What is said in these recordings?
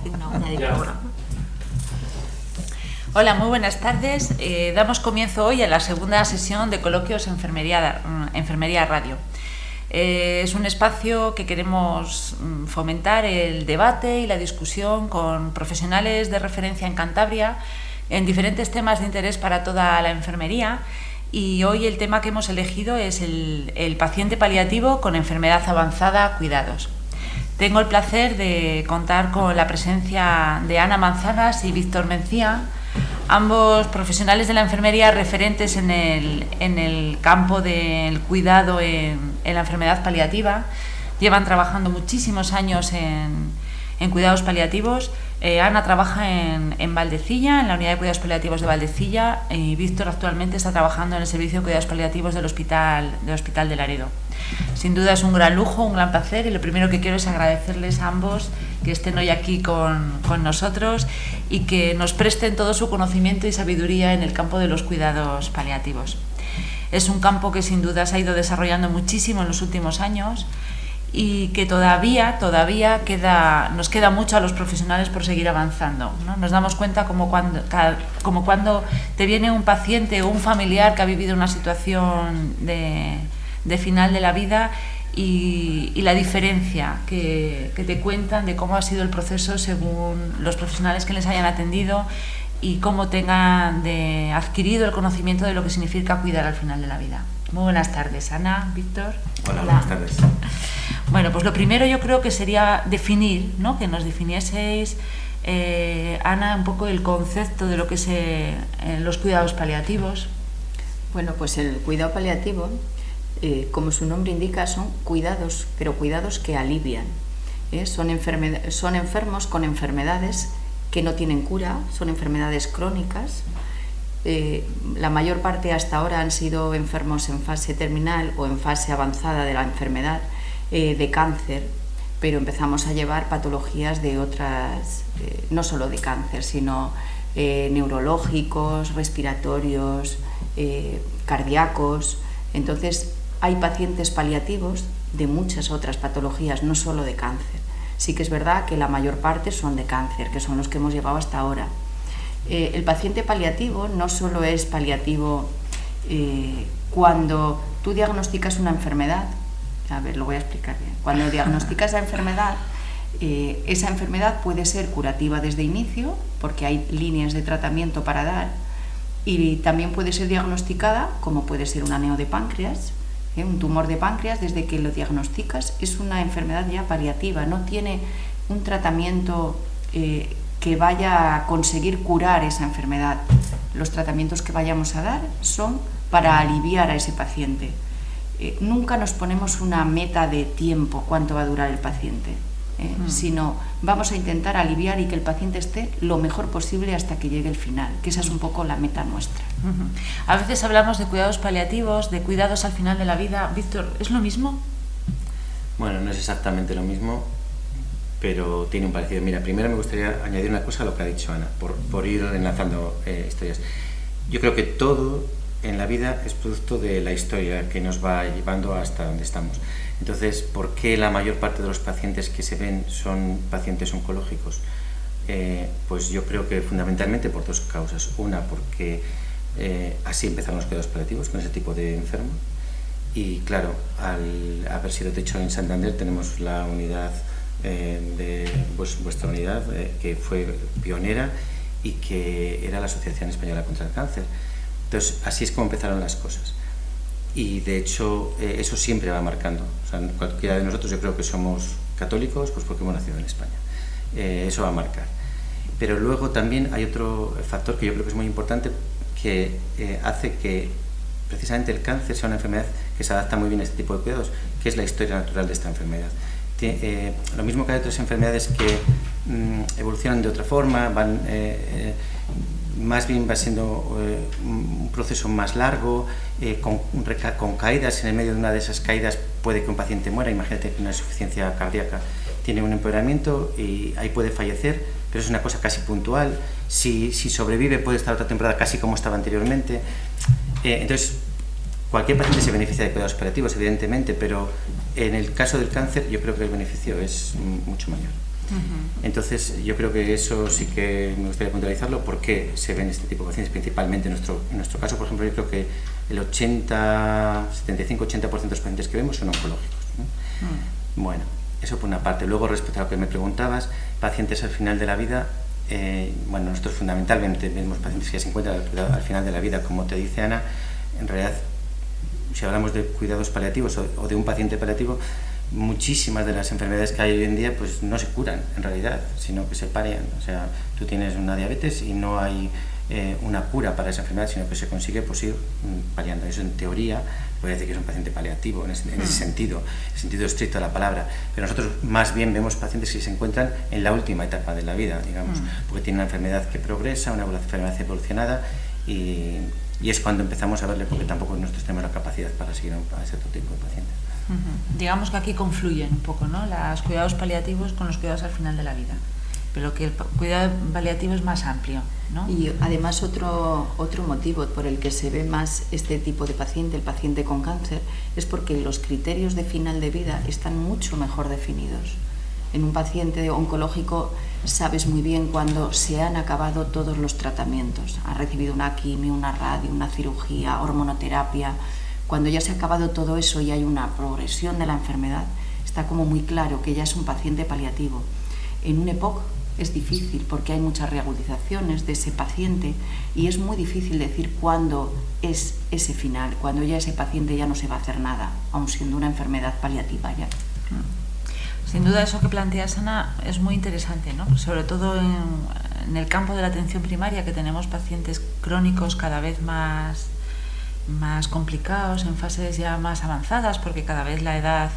una uña de programa. Hola, muy buenas tardes. Damos comienzo hoy a la segunda sesión de coloquios Enfermería Radio. Es un espacio que queremos fomentar el debate y la discusión con profesionales de referencia en Cantabria en diferentes temas de interés para toda la enfermería. Y hoy el tema que hemos elegido es el paciente paliativo con enfermedad avanzada, cuidados. Tengo el placer de contar con la presencia de Ana Manzanas y Víctor Mencía, ambos profesionales de la enfermería referentes en el campo del cuidado en la enfermedad paliativa. Llevan trabajando muchísimos años en cuidados paliativos. Ana trabaja en Valdecilla, en la unidad de cuidados paliativos de Valdecilla, y Víctor actualmente está trabajando en el servicio de cuidados paliativos del Hospital de Laredo. Sin duda es un gran lujo, un gran placer, y lo primero que quiero es agradecerles a ambos que estén hoy aquí con nosotros y que nos presten todo su conocimiento y sabiduría en el campo de los cuidados paliativos. Es un campo que sin duda se ha ido desarrollando muchísimo en los últimos años y que todavía nos queda mucho a los profesionales por seguir avanzando, ¿no? Nos damos cuenta como cuando te viene un paciente o un familiar que ha vivido una situación de final de la vida y la diferencia que te cuentan de cómo ha sido el proceso según los profesionales que les hayan atendido y cómo tengan adquirido el conocimiento de lo que significa cuidar al final de la vida. Muy buenas tardes, Ana, Víctor. Hola. Buenas tardes. Bueno, pues lo primero yo creo que sería definir, ¿no? Que nos definieseis, Ana, un poco el concepto de lo que es los cuidados paliativos. Bueno, pues el cuidado paliativo, como su nombre indica, son cuidados, pero cuidados que alivian. Son enfermos con enfermedades que no tienen cura, son enfermedades crónicas. La mayor parte hasta ahora han sido enfermos en fase terminal o en fase avanzada de la enfermedad, de cáncer, pero empezamos a llevar patologías de otras, no solo de cáncer, sino neurológicos, respiratorios, cardíacos. Entonces hay pacientes paliativos de muchas otras patologías, no solo de cáncer. Sí que es verdad que la mayor parte son de cáncer, que son los que hemos llevado hasta ahora. El paciente paliativo no solo es paliativo cuando tú diagnosticas una enfermedad. A ver, lo voy a explicar bien. Cuando diagnosticas la enfermedad, esa enfermedad puede ser curativa desde inicio, porque hay líneas de tratamiento para dar, y también puede ser diagnosticada, como puede ser un aneo de páncreas, un tumor de páncreas. Desde que lo diagnosticas es una enfermedad ya paliativa, no tiene un tratamiento que vaya a conseguir curar esa enfermedad. Los tratamientos que vayamos a dar son para aliviar a ese paciente. Nunca nos ponemos una meta de tiempo, cuánto va a durar el paciente, sino vamos a intentar aliviar y que el paciente esté lo mejor posible hasta que llegue el final, que esa es un poco la meta nuestra. A veces hablamos de cuidados paliativos, de cuidados al final de la vida. Víctor, ¿es lo mismo? Bueno, no es exactamente lo mismo, pero tiene un parecido. Mira, primero me gustaría añadir una cosa a lo que ha dicho Ana, por ir enlazando historias. Yo creo que todo en la vida es producto de la historia que nos va llevando hasta donde estamos. Entonces, ¿por qué la mayor parte de los pacientes que se ven son pacientes oncológicos? Pues yo creo que fundamentalmente por dos causas. Una, porque así empezaron los cuidados paliativos, con ese tipo de enfermo. Y claro, al haber sido, de hecho, en Santander tenemos la unidad vuestra unidad, que fue pionera y que era la Asociación Española contra el Cáncer. Entonces, así es como empezaron las cosas. Y de hecho, eso siempre va marcando. O sea, cualquiera de nosotros, yo creo que somos católicos, pues porque hemos nacido en España. Eso va a marcar. Pero luego también hay otro factor que yo creo que es muy importante, que hace que precisamente el cáncer sea una enfermedad que se adapta muy bien a este tipo de cuidados, que es la historia natural de esta enfermedad. Lo mismo que hay otras enfermedades que evolucionan de otra forma, más bien va siendo un proceso más largo, con caídas. En el medio de una de esas caídas puede que un paciente muera. Imagínate que una insuficiencia cardíaca tiene un empeoramiento y ahí puede fallecer, pero es una cosa casi puntual. Si sobrevive puede estar otra temporada casi como estaba anteriormente. Entonces, cualquier paciente se beneficia de cuidados paliativos, evidentemente, pero en el caso del cáncer yo creo que el beneficio es mucho mayor. Entonces, yo creo que eso sí que me gustaría puntualizarlo. ¿Por qué se ven este tipo de pacientes? Principalmente en nuestro caso, por ejemplo, yo creo que el 75-80% de los pacientes que vemos son oncológicos, ¿no? Bueno, eso por una parte. Luego, respecto a lo que me preguntabas, pacientes al final de la vida, bueno, nosotros fundamentalmente vemos pacientes que se encuentran al final de la vida, como te dice Ana. En realidad, si hablamos de cuidados paliativos o de un paciente paliativo, muchísimas de las enfermedades que hay hoy en día pues no se curan en realidad, sino que se palian. O sea, tú tienes una diabetes y no hay una cura para esa enfermedad, sino que se consigue pues ir paliando. Eso en teoría puede decir que es un paciente paliativo en ese sentido, en el sentido estricto de la palabra. Pero nosotros más bien vemos pacientes que se encuentran en la última etapa de la vida, digamos, porque tienen una enfermedad que progresa, una enfermedad evolucionada, y es cuando empezamos a verle, porque tampoco nosotros tenemos la capacidad para seguir a ese otro tipo de pacientes. Digamos que aquí confluyen un poco, ¿no?, los cuidados paliativos con los cuidados al final de la vida, pero que el cuidado paliativo es más amplio, ¿no? Y además otro motivo por el que se ve más este tipo de paciente, el paciente con cáncer, es porque los criterios de final de vida están mucho mejor definidos. En un paciente oncológico sabes muy bien cuando se han acabado todos los tratamientos. Ha recibido una quimio, una radio, una cirugía, hormonoterapia. Cuando ya se ha acabado todo eso y hay una progresión de la enfermedad, está como muy claro que ya es un paciente paliativo. En un EPOC es difícil porque hay muchas reagudizaciones de ese paciente y es muy difícil decir cuándo es ese final, cuando ya ese paciente ya no se va a hacer nada, aun siendo una enfermedad paliativa ya. Sin duda eso que planteas, Ana, es muy interesante, ¿no? Sobre todo en el campo de la atención primaria, que tenemos pacientes crónicos cada vez más complicados, en fases ya más avanzadas, porque cada vez la edad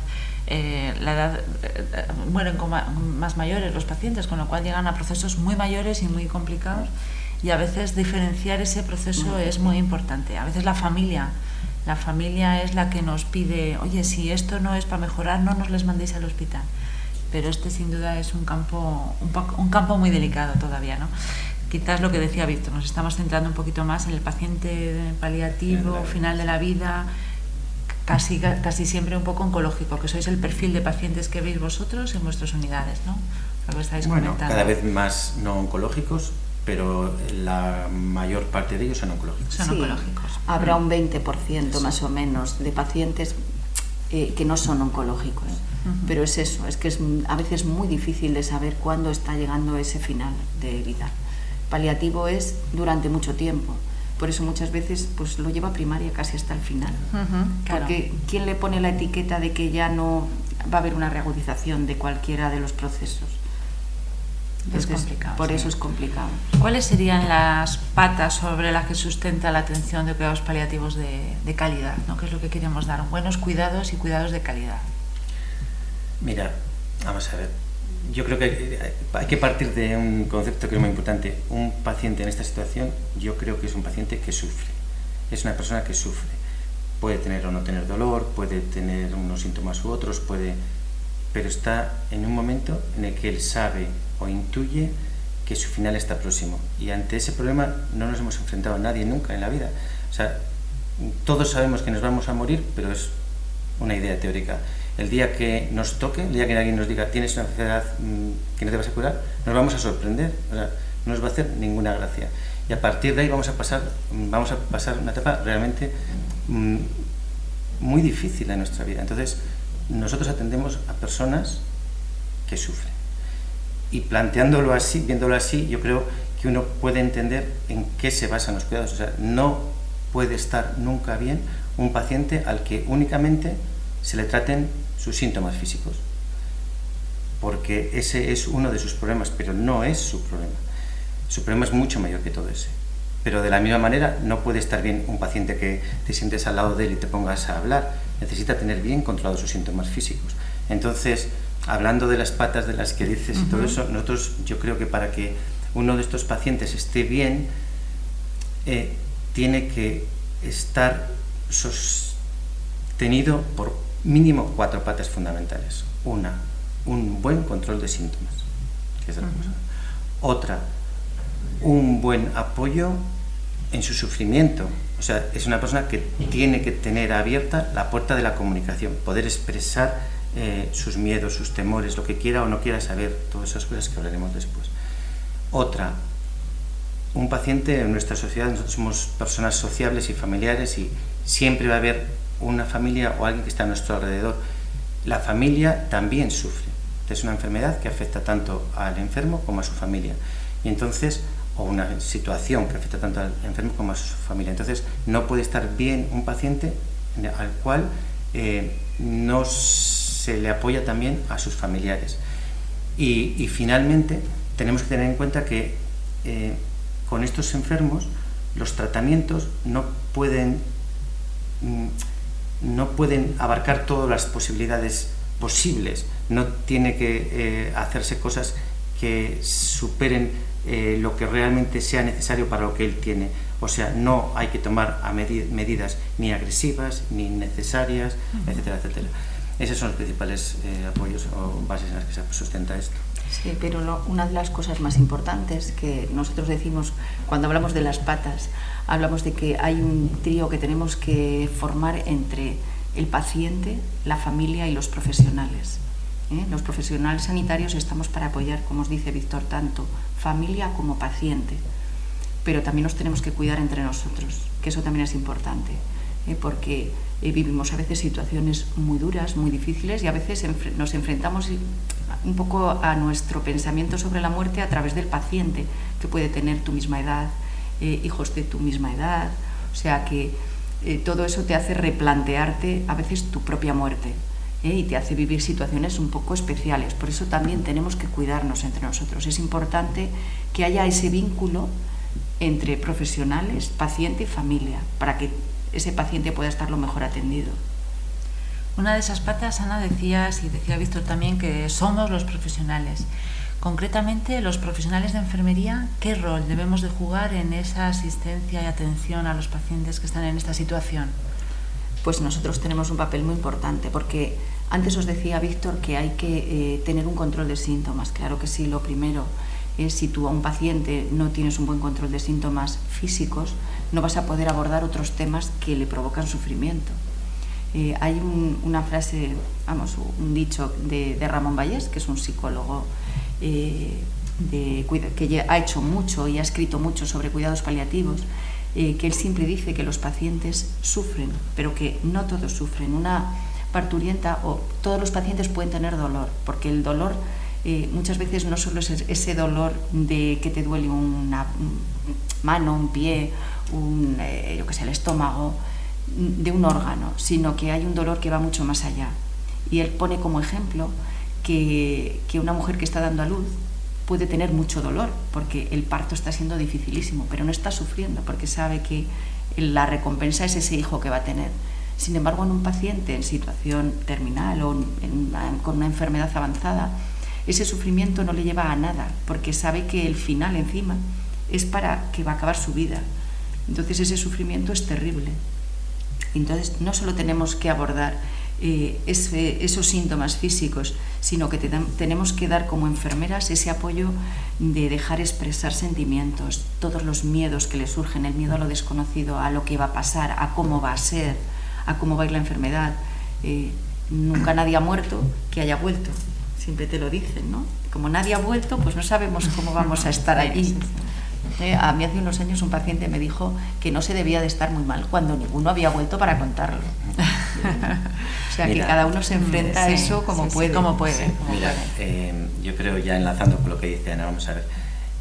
mueren más mayores los pacientes, con lo cual llegan a procesos muy mayores y muy complicados, y a veces diferenciar ese proceso es muy importante. A veces la familia es la que nos pide, oye, si esto no es para mejorar, no nos les mandéis al hospital. Pero este sin duda es un campo muy delicado todavía, ¿no? Quizás lo que decía Víctor, nos estamos centrando un poquito más en el paciente paliativo, final de la vida, casi siempre un poco oncológico, que sois el perfil de pacientes que veis vosotros en vuestras unidades, ¿no? Lo que estáis comentando. Cada vez más no oncológicos, pero la mayor parte de ellos son oncológicos. Son oncológicos. Habrá un 20% más o menos de pacientes que no son oncológicos. Pero es eso, es que es a veces muy difícil de saber cuándo está llegando ese final de vida. Paliativo es durante mucho tiempo, por eso muchas veces pues lo lleva a primaria casi hasta el final, claro. Porque ¿quién le pone la etiqueta de que ya no va a haber una reagudización de cualquiera de los procesos? Entonces, es complicado. Por sí. eso es complicado. ¿Cuáles serían las patas sobre las que sustenta la atención de cuidados paliativos de calidad, ¿no? ¿Qué es lo que queremos dar? Buenos cuidados y cuidados de calidad. Mira, vamos a ver. Yo creo que hay que partir de un concepto que es muy importante. Un paciente en esta situación, yo creo que es un paciente que sufre. Es una persona que sufre. Puede tener o no tener dolor, puede tener unos síntomas u otros, pero está en un momento en el que él sabe o intuye que su final está próximo. Y ante ese problema no nos hemos enfrentado a nadie nunca en la vida. O sea, todos sabemos que nos vamos a morir, pero es una idea teórica. El día que nos toque, el día que alguien nos diga tienes una enfermedad que no te vas a curar, nos vamos a sorprender, o sea, no nos va a hacer ninguna gracia. Y a partir de ahí vamos a pasar una etapa realmente muy difícil en nuestra vida. Entonces, nosotros atendemos a personas que sufren. Y planteándolo así, viéndolo así, yo creo que uno puede entender en qué se basan los cuidados. O sea, no puede estar nunca bien un paciente al que únicamente se le traten sus síntomas físicos, porque ese es uno de sus problemas, pero no es su problema. Su problema es mucho mayor que todo ese. Pero de la misma manera no puede estar bien un paciente que te sientes al lado de él y te pongas a hablar. Necesita tener bien controlados sus síntomas físicos. Entonces, hablando de las patas de las que dices y todo eso, nosotros, yo creo que para que uno de estos pacientes esté bien, tiene que estar sostenido por mínimo 4 patas fundamentales. Una, un buen control de síntomas, que es la cosa. Otra, un buen apoyo en su sufrimiento. O sea, es una persona que tiene que tener abierta la puerta de la comunicación, poder expresar sus miedos, sus temores, lo que quiera o no quiera saber, todas esas cosas que hablaremos después. Otra, un paciente en nuestra sociedad, nosotros somos personas sociables y familiares y siempre va a haber una familia o alguien que está a nuestro alrededor. La familia también sufre. Es una enfermedad que afecta tanto al enfermo como a su familia. Y entonces, o una situación que afecta tanto al enfermo como a su familia. Entonces, no puede estar bien un paciente al cual no se le apoya también a sus familiares. Y finalmente, tenemos que tener en cuenta que con estos enfermos los tratamientos no pueden abarcar todas las posibilidades posibles. No tiene que hacerse cosas que superen lo que realmente sea necesario para lo que él tiene. O sea, no hay que tomar medidas ni agresivas, ni innecesarias, etcétera, etcétera. Esos son los principales apoyos o bases en las que se sustenta esto. Sí, pero una de las cosas más importantes que nosotros decimos cuando hablamos de las patas, hablamos de que hay un trío que tenemos que formar entre el paciente, la familia y los profesionales. Los profesionales sanitarios estamos para apoyar, como os dice Víctor, tanto familia como paciente, pero también nos tenemos que cuidar entre nosotros, que eso también es importante, porque vivimos a veces situaciones muy duras, muy difíciles y a veces nos enfrentamos un poco a nuestro pensamiento sobre la muerte a través del paciente, que puede tener tu misma edad, hijos de tu misma edad, o sea que todo eso te hace replantearte a veces tu propia muerte. Y te hace vivir situaciones un poco especiales. Por eso también tenemos que cuidarnos entre nosotros. Es importante que haya ese vínculo entre profesionales, paciente y familia, para que ese paciente pueda estar lo mejor atendido. Una de esas patas, Ana, decías, y decía Víctor también, que somos los profesionales. Concretamente, los profesionales de enfermería, ¿qué rol debemos de jugar en esa asistencia y atención a los pacientes que están en esta situación? Pues nosotros tenemos un papel muy importante, porque antes os decía Víctor que hay que tener un control de síntomas. Claro que sí, lo primero es si tú a un paciente no tienes un buen control de síntomas físicos, no vas a poder abordar otros temas que le provocan sufrimiento. Hay una frase, un dicho de Ramón Vallés, que es un psicólogo que ha hecho mucho y ha escrito mucho sobre cuidados paliativos, que él siempre dice que los pacientes sufren, pero que no todos sufren. Una parturienta o todos los pacientes pueden tener dolor, porque el dolor muchas veces no solo es ese dolor de que te duele una mano, un pie, el estómago, de un órgano, sino que hay un dolor que va mucho más allá. Y él pone como ejemplo que una mujer que está dando a luz puede tener mucho dolor porque el parto está siendo dificilísimo, pero no está sufriendo porque sabe que la recompensa es ese hijo que va a tener. Sin embargo, en un paciente en situación terminal o con una enfermedad avanzada, ese sufrimiento no le lleva a nada porque sabe que el final encima es para que va a acabar su vida. Entonces ese sufrimiento es terrible. Entonces no solo tenemos que abordar esos síntomas físicos, sino que tenemos que dar como enfermeras ese apoyo de dejar expresar sentimientos, todos los miedos que le surgen, el miedo a lo desconocido, a lo que va a pasar, a cómo va a ser, a cómo va a ir la enfermedad. Nunca nadie ha muerto que haya vuelto, siempre te lo dicen, ¿no? Como nadie ha vuelto, pues no sabemos cómo vamos a estar allí. A mí hace unos años un paciente me dijo que no se debía de estar muy mal cuando ninguno había vuelto para contarlo. O sea, que cada uno se enfrenta a eso como puede. Como puede. Mira, yo creo, ya enlazando con lo que dice Ana, vamos a ver,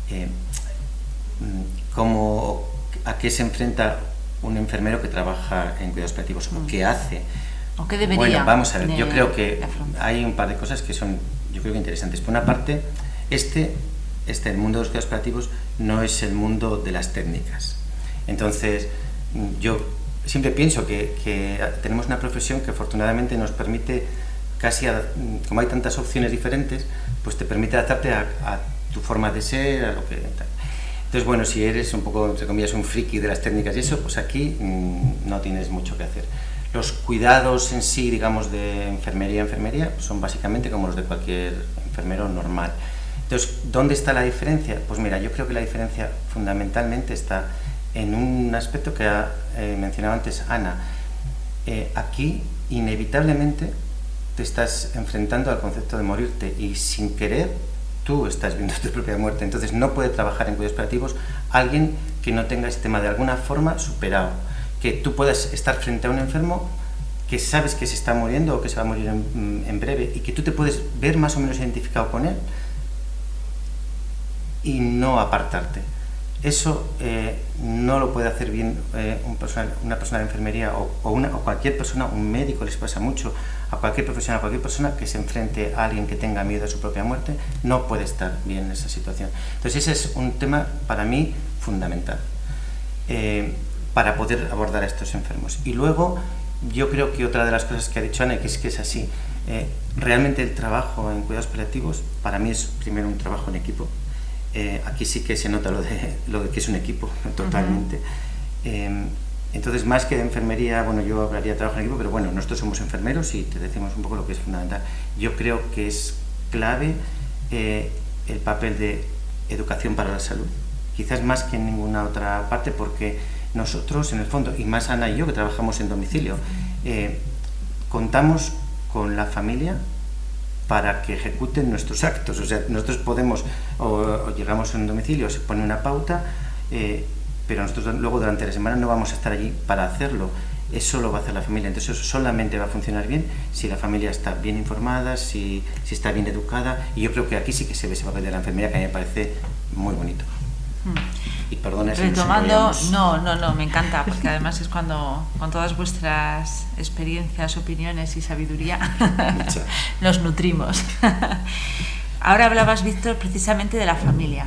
¿a qué se enfrenta un enfermero que trabaja en cuidados paliativos? ¿O qué hace? ¿O qué debería? Bueno, vamos a ver, yo creo que hay un par de cosas que son, yo creo que interesantes. Por una parte, el mundo de los cuidados paliativos no es el mundo de las técnicas. Entonces, yo siempre pienso que tenemos una profesión que afortunadamente nos permite como hay tantas opciones diferentes, pues te permite adaptarte a tu forma de ser, a lo que tal. Entonces, bueno, si eres un poco, entre comillas, un friki de las técnicas y eso, pues aquí no tienes mucho que hacer. Los cuidados en sí, digamos, de enfermería son básicamente como los de cualquier enfermero normal. Entonces, ¿dónde está la diferencia? Pues mira, yo creo que la diferencia fundamentalmente está en un aspecto que ha mencionado antes Ana. Aquí, inevitablemente, te estás enfrentando al concepto de morirte y sin querer tú estás viendo tu propia muerte. Entonces no puede trabajar en cuidados paliativos alguien que no tenga este tema de alguna forma superado. Que tú puedas estar frente a un enfermo que sabes que se está muriendo o que se va a morir en breve y que tú te puedes ver más o menos identificado con él y no apartarte. Eso no lo puede hacer bien una persona de enfermería o cualquier persona, un médico les pasa mucho, a cualquier profesional, a cualquier persona que se enfrente a alguien que tenga miedo a su propia muerte, no puede estar bien en esa situación. Entonces ese es un tema para mí fundamental para poder abordar a estos enfermos. Y luego yo creo que otra de las cosas que ha dicho Ana, que es así, realmente el trabajo en cuidados paliativos para mí es primero un trabajo en equipo. Aquí sí que se nota lo de que es un equipo totalmente. Entonces, más que de enfermería, bueno, yo hablaría de trabajo en equipo, pero bueno, nosotros somos enfermeros y te decimos un poco lo que es fundamental. Yo creo que es clave el papel de educación para la salud, quizás más que en ninguna otra parte, porque nosotros, en el fondo, y más Ana y yo que trabajamos en domicilio, contamos con la familia para que ejecuten nuestros actos. O sea, nosotros podemos, o llegamos a un domicilio, se pone una pauta, pero nosotros luego durante la semana no vamos a estar allí para hacerlo. Eso lo va a hacer la familia. Entonces eso solamente va a funcionar bien si la familia está bien informada, si está bien educada, y yo creo que aquí sí que se ve ese papel de la enfermería, que a mí me parece muy bonito. Y perdona si retomando, no, me encanta, porque además es cuando con todas vuestras experiencias, opiniones y sabiduría nos nutrimos. Ahora hablabas, Víctor, precisamente de la familia,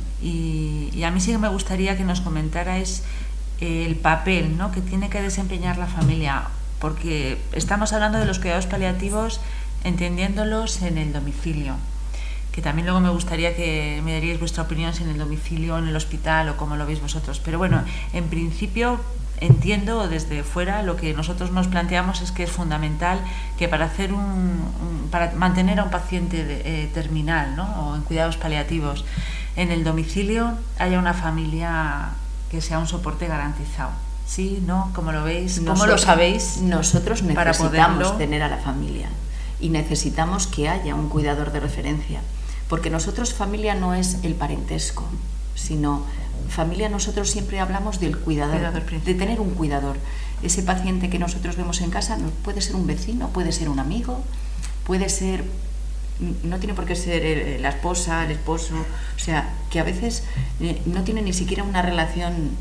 y a mí sí que me gustaría que nos comentarais el papel, ¿no?, que tiene que desempeñar la familia, porque estamos hablando de los cuidados paliativos entendiéndolos en el domicilio, que también luego me gustaría que me daríais vuestra opinión si en el domicilio, en el hospital o cómo lo veis vosotros. Pero bueno, en principio entiendo desde fuera, lo que nosotros nos planteamos es que es fundamental que para hacer para mantener a un paciente terminal, ¿no?, o en cuidados paliativos en el domicilio, haya una familia que sea un soporte garantizado. ¿Sí? ¿No? ¿Cómo lo veis? ¿Cómo lo sabéis? Nosotros necesitamos tener a la familia y necesitamos que haya un cuidador de referencia. Porque nosotros familia no es el parentesco, sino familia nosotros siempre hablamos del cuidador, de tener un cuidador. Ese paciente que nosotros vemos en casa puede ser un vecino, puede ser un amigo, puede ser, no tiene por qué ser la esposa, el esposo, o sea, que a veces no tiene ni siquiera una relación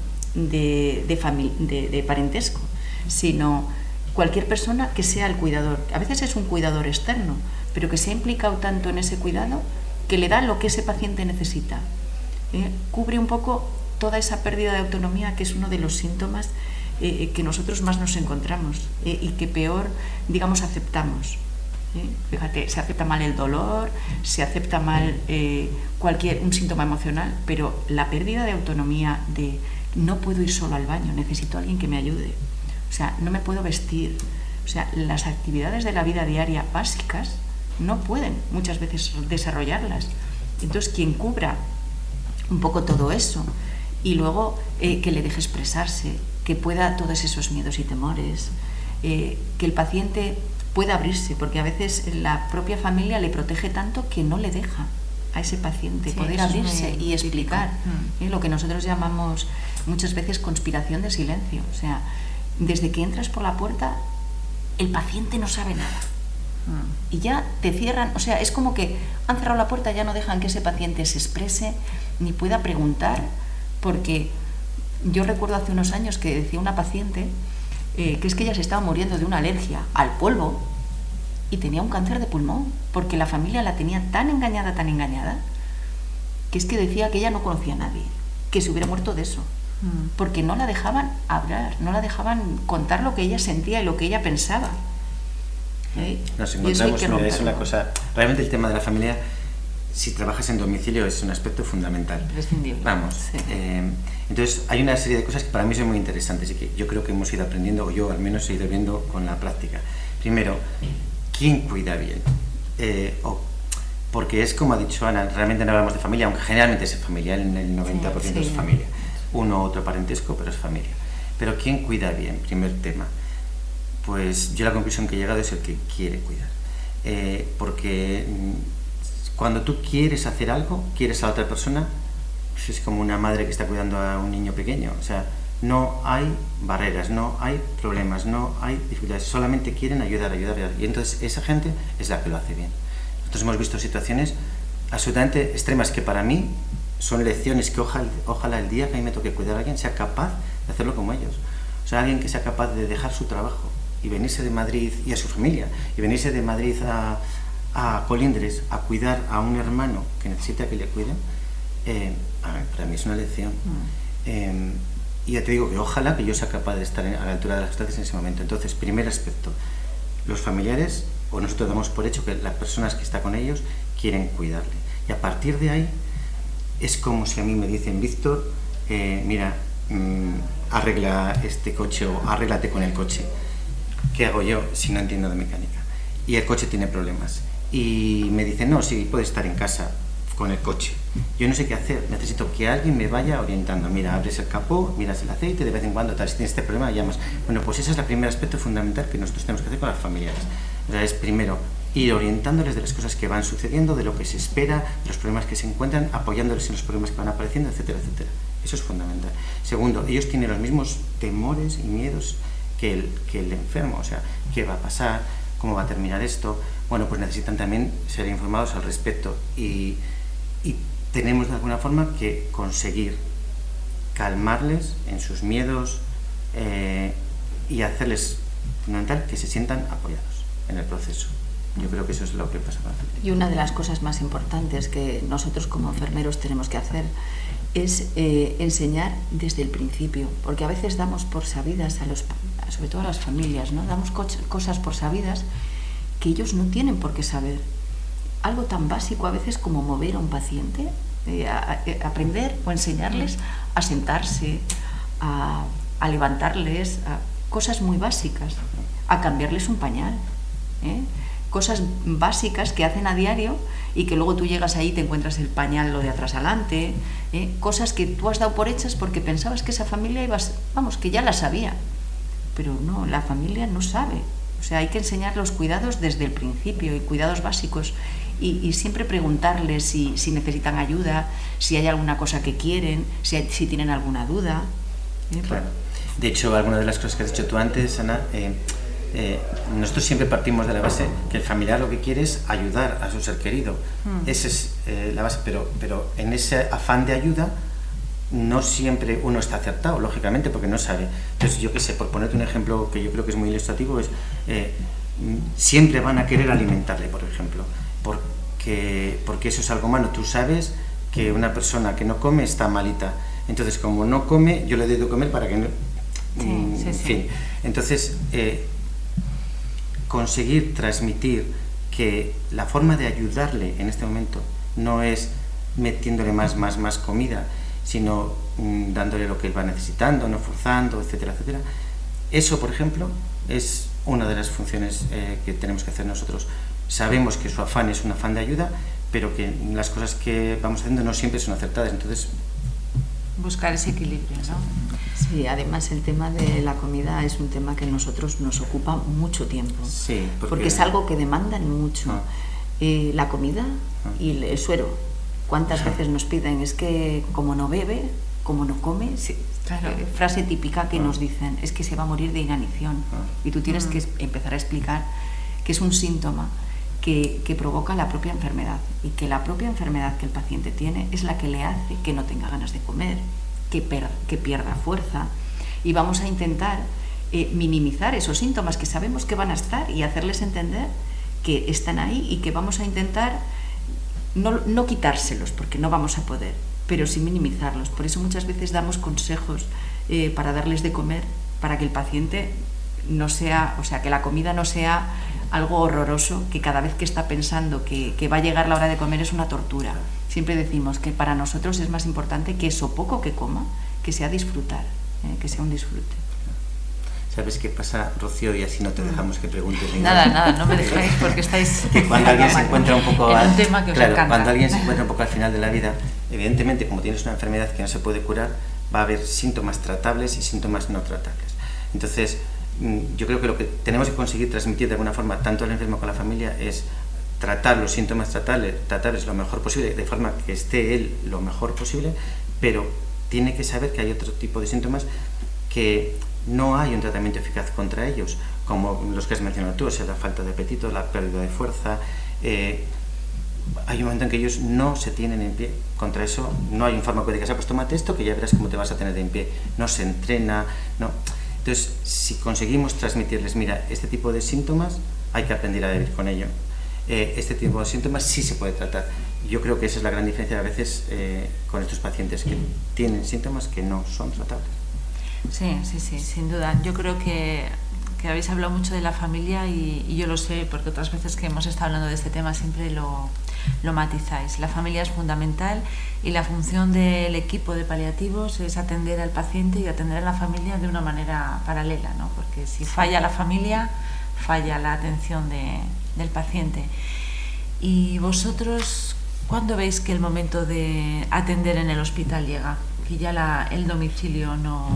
de parentesco, sino cualquier persona que sea el cuidador. A veces es un cuidador externo, pero que se ha implicado tanto en ese cuidado que le da lo que ese paciente necesita. Cubre un poco toda esa pérdida de autonomía, que es uno de los síntomas que nosotros más nos encontramos y que peor, digamos, aceptamos. Fíjate, se acepta mal el dolor, se acepta mal un síntoma emocional, pero la pérdida de autonomía, de no puedo ir solo al baño, necesito a alguien que me ayude, o sea, no me puedo vestir, o sea, las actividades de la vida diaria básicas no pueden muchas veces desarrollarlas. Entonces, quien cubra un poco todo eso y luego que le deje expresarse, que pueda todos esos miedos y temores, que el paciente pueda abrirse, porque a veces la propia familia le protege tanto que no le deja a ese paciente poder abrirse y explicar lo que nosotros llamamos muchas veces conspiración de silencio. O sea, desde que entras por la puerta el paciente no sabe nada y ya te cierran, o sea, es como que han cerrado la puerta, ya no dejan que ese paciente se exprese ni pueda preguntar, porque yo recuerdo hace unos años que decía una paciente que es que ella se estaba muriendo de una alergia al polvo y tenía un cáncer de pulmón, porque la familia la tenía tan engañada, que es que decía que ella no conocía a nadie que se hubiera muerto de eso, porque no la dejaban hablar, no la dejaban contar lo que ella sentía y lo que ella pensaba. Nos encontramos, mira, es una cosa, realmente el tema de la familia, si trabajas en domicilio, es un aspecto fundamental. Imprescindible. Vamos, sí. Entonces hay una serie de cosas que para mí son muy interesantes y que yo creo que hemos ido aprendiendo, o yo al menos he ido viendo con la práctica. Primero, ¿quién cuida bien? Porque es como ha dicho Ana, realmente no hablamos de familia, aunque generalmente es familia, en el 90% es familia. Uno u otro parentesco, pero es familia. Pero ¿quién cuida bien? Primer tema. Pues yo la conclusión que he llegado es el que quiere cuidar. porque cuando tú quieres hacer algo, quieres a la otra persona, pues es como una madre que está cuidando a un niño pequeño, o sea, no hay barreras, no hay problemas, no hay dificultades, solamente quieren ayudar, y entonces esa gente es la que lo hace bien. Nosotros hemos visto situaciones absolutamente extremas que para mí son lecciones que ojalá el día que a mí me toque cuidar a alguien sea capaz de hacerlo como ellos. O sea, alguien que sea capaz de dejar su trabajo y venirse de Madrid, y a su familia, y venirse de Madrid a Colindres a cuidar a un hermano que necesita que le cuiden, para mí es una lección. Y ya te digo que ojalá que yo sea capaz de estar a la altura de las circunstancias en ese momento. Entonces, primer aspecto, los familiares, o nosotros damos por hecho que las personas que están con ellos quieren cuidarle. Y a partir de ahí, es como si a mí me dicen, Víctor, mira, arregla este coche o arréglate con el coche. ¿Qué hago yo si no entiendo de mecánica? Y el coche tiene problemas. Y me dicen, no, sí, puedes estar en casa con el coche. Yo no sé qué hacer, necesito que alguien me vaya orientando. Mira, abres el capó, miras el aceite, de vez en cuando, tal, si tienes este problema, llamas. Bueno, pues ese es el primer aspecto fundamental que nosotros tenemos que hacer con las familiares. O sea, es primero ir orientándoles de las cosas que van sucediendo, de lo que se espera, de los problemas que se encuentran, apoyándoles en los problemas que van apareciendo, etcétera, etcétera. Eso es fundamental. Segundo, ellos tienen los mismos temores y miedos que el enfermo. O sea, ¿qué va a pasar? ¿Cómo va a terminar esto? Bueno, pues necesitan también ser informados al respecto y tenemos de alguna forma que conseguir calmarles en sus miedos y hacerles, fundamental, que se sientan apoyados en el proceso. Yo creo que eso es lo que pasa con la familia. Y una de las cosas más importantes que nosotros como enfermeros tenemos que hacer es enseñar desde el principio, porque a veces damos por sabidas, sobre todo a las familias, ¿no? Damos cosas por sabidas que ellos no tienen por qué saber. Algo tan básico a veces como mover a un paciente, aprender o enseñarles a sentarse, a levantarles, cosas muy básicas, a cambiarles un pañal, cosas básicas que hacen a diario y que luego tú llegas ahí y te encuentras el pañal lo de atrás adelante, cosas que tú has dado por hechas porque pensabas que esa familia que ya la sabía, pero no, la familia no sabe. O sea, hay que enseñar los cuidados desde el principio y cuidados básicos y siempre preguntarles si necesitan ayuda, si hay alguna cosa que quieren, si tienen alguna duda. Claro. De hecho, alguna de las cosas que has dicho tú antes, Ana, nosotros siempre partimos de la base que el familiar lo que quiere es ayudar a su ser querido. Esa es la base, pero en ese afán de ayuda no siempre uno está acertado, lógicamente, porque no sabe. Entonces, yo qué sé, por ponerte un ejemplo que yo creo que es muy ilustrativo, es siempre van a querer alimentarle, por ejemplo, porque eso es algo malo. Tú sabes que una persona que no come está malita, entonces como no come, yo le doy de comer para que no... en fin, entonces conseguir transmitir que la forma de ayudarle en este momento no es metiéndole más comida, sino dándole lo que él va necesitando, no forzando, etcétera, etcétera. Eso, por ejemplo, es una de las funciones que tenemos que hacer nosotros. Sabemos que su afán es un afán de ayuda, pero que las cosas que vamos haciendo no siempre son acertadas, entonces... Buscar ese equilibrio, ¿no? Sí, además el tema de la comida es un tema que a nosotros nos ocupa mucho tiempo, sí, porque es algo que demandan mucho. La comida y el suero. ¿Cuántas veces nos piden? Es que como no bebe, como no come, claro, frase típica que nos dicen, es que se va a morir de inanición. Y tú tienes que empezar a explicar que es un síntoma que provoca la propia enfermedad y que la propia enfermedad que el paciente tiene es la que le hace que no tenga ganas de comer, que pierda fuerza, y vamos a intentar minimizar esos síntomas que sabemos que van a estar y hacerles entender que están ahí y que vamos a intentar no quitárselos porque no vamos a poder, pero sí minimizarlos. Por eso muchas veces damos consejos para darles de comer, para que el paciente no sea, o sea, que la comida no sea algo horroroso, que cada vez que está pensando que va a llegar la hora de comer es una tortura. Siempre decimos que para nosotros es más importante que eso poco que coma, que sea disfrutar, que sea un disfrute. ¿Sabes qué pasa, Rocío? Y así no te dejamos que preguntes ni nada, no me dejáis porque estáis... Que cuando alguien se encuentra un poco en un tema que os encanta. Cuando alguien se encuentra un poco al final de la vida, evidentemente, como tienes una enfermedad que no se puede curar, va a haber síntomas tratables y síntomas no tratables. Entonces, yo creo que lo que tenemos que conseguir transmitir de alguna forma tanto al enfermo como a la familia es tratar los síntomas, tratarles lo mejor posible, de forma que esté él lo mejor posible, pero tiene que saber que hay otro tipo de síntomas que no hay un tratamiento eficaz contra ellos, como los que has mencionado tú, o sea, la falta de apetito, la pérdida de fuerza. Hay un momento en que ellos no se tienen en pie. Contra eso no hay un fármaco que digas, pues tómate esto que ya verás cómo te vas a tener en pie. No se entrena, no. Entonces, si conseguimos transmitirles, mira, este tipo de síntomas hay que aprender a vivir con ello. Este tipo de síntomas sí se puede tratar. Yo creo que esa es la gran diferencia a veces con estos pacientes que tienen síntomas que no son tratables. Sí, sin duda. Yo creo que habéis hablado mucho de la familia y yo lo sé porque otras veces que hemos estado hablando de este tema siempre lo matizáis. La familia es fundamental y la función del equipo de paliativos es atender al paciente y atender a la familia de una manera paralela, ¿no? Porque si falla la familia, falla la atención del paciente. ¿Y vosotros cuándo veis que el momento de atender en el hospital llega? Que ya el domicilio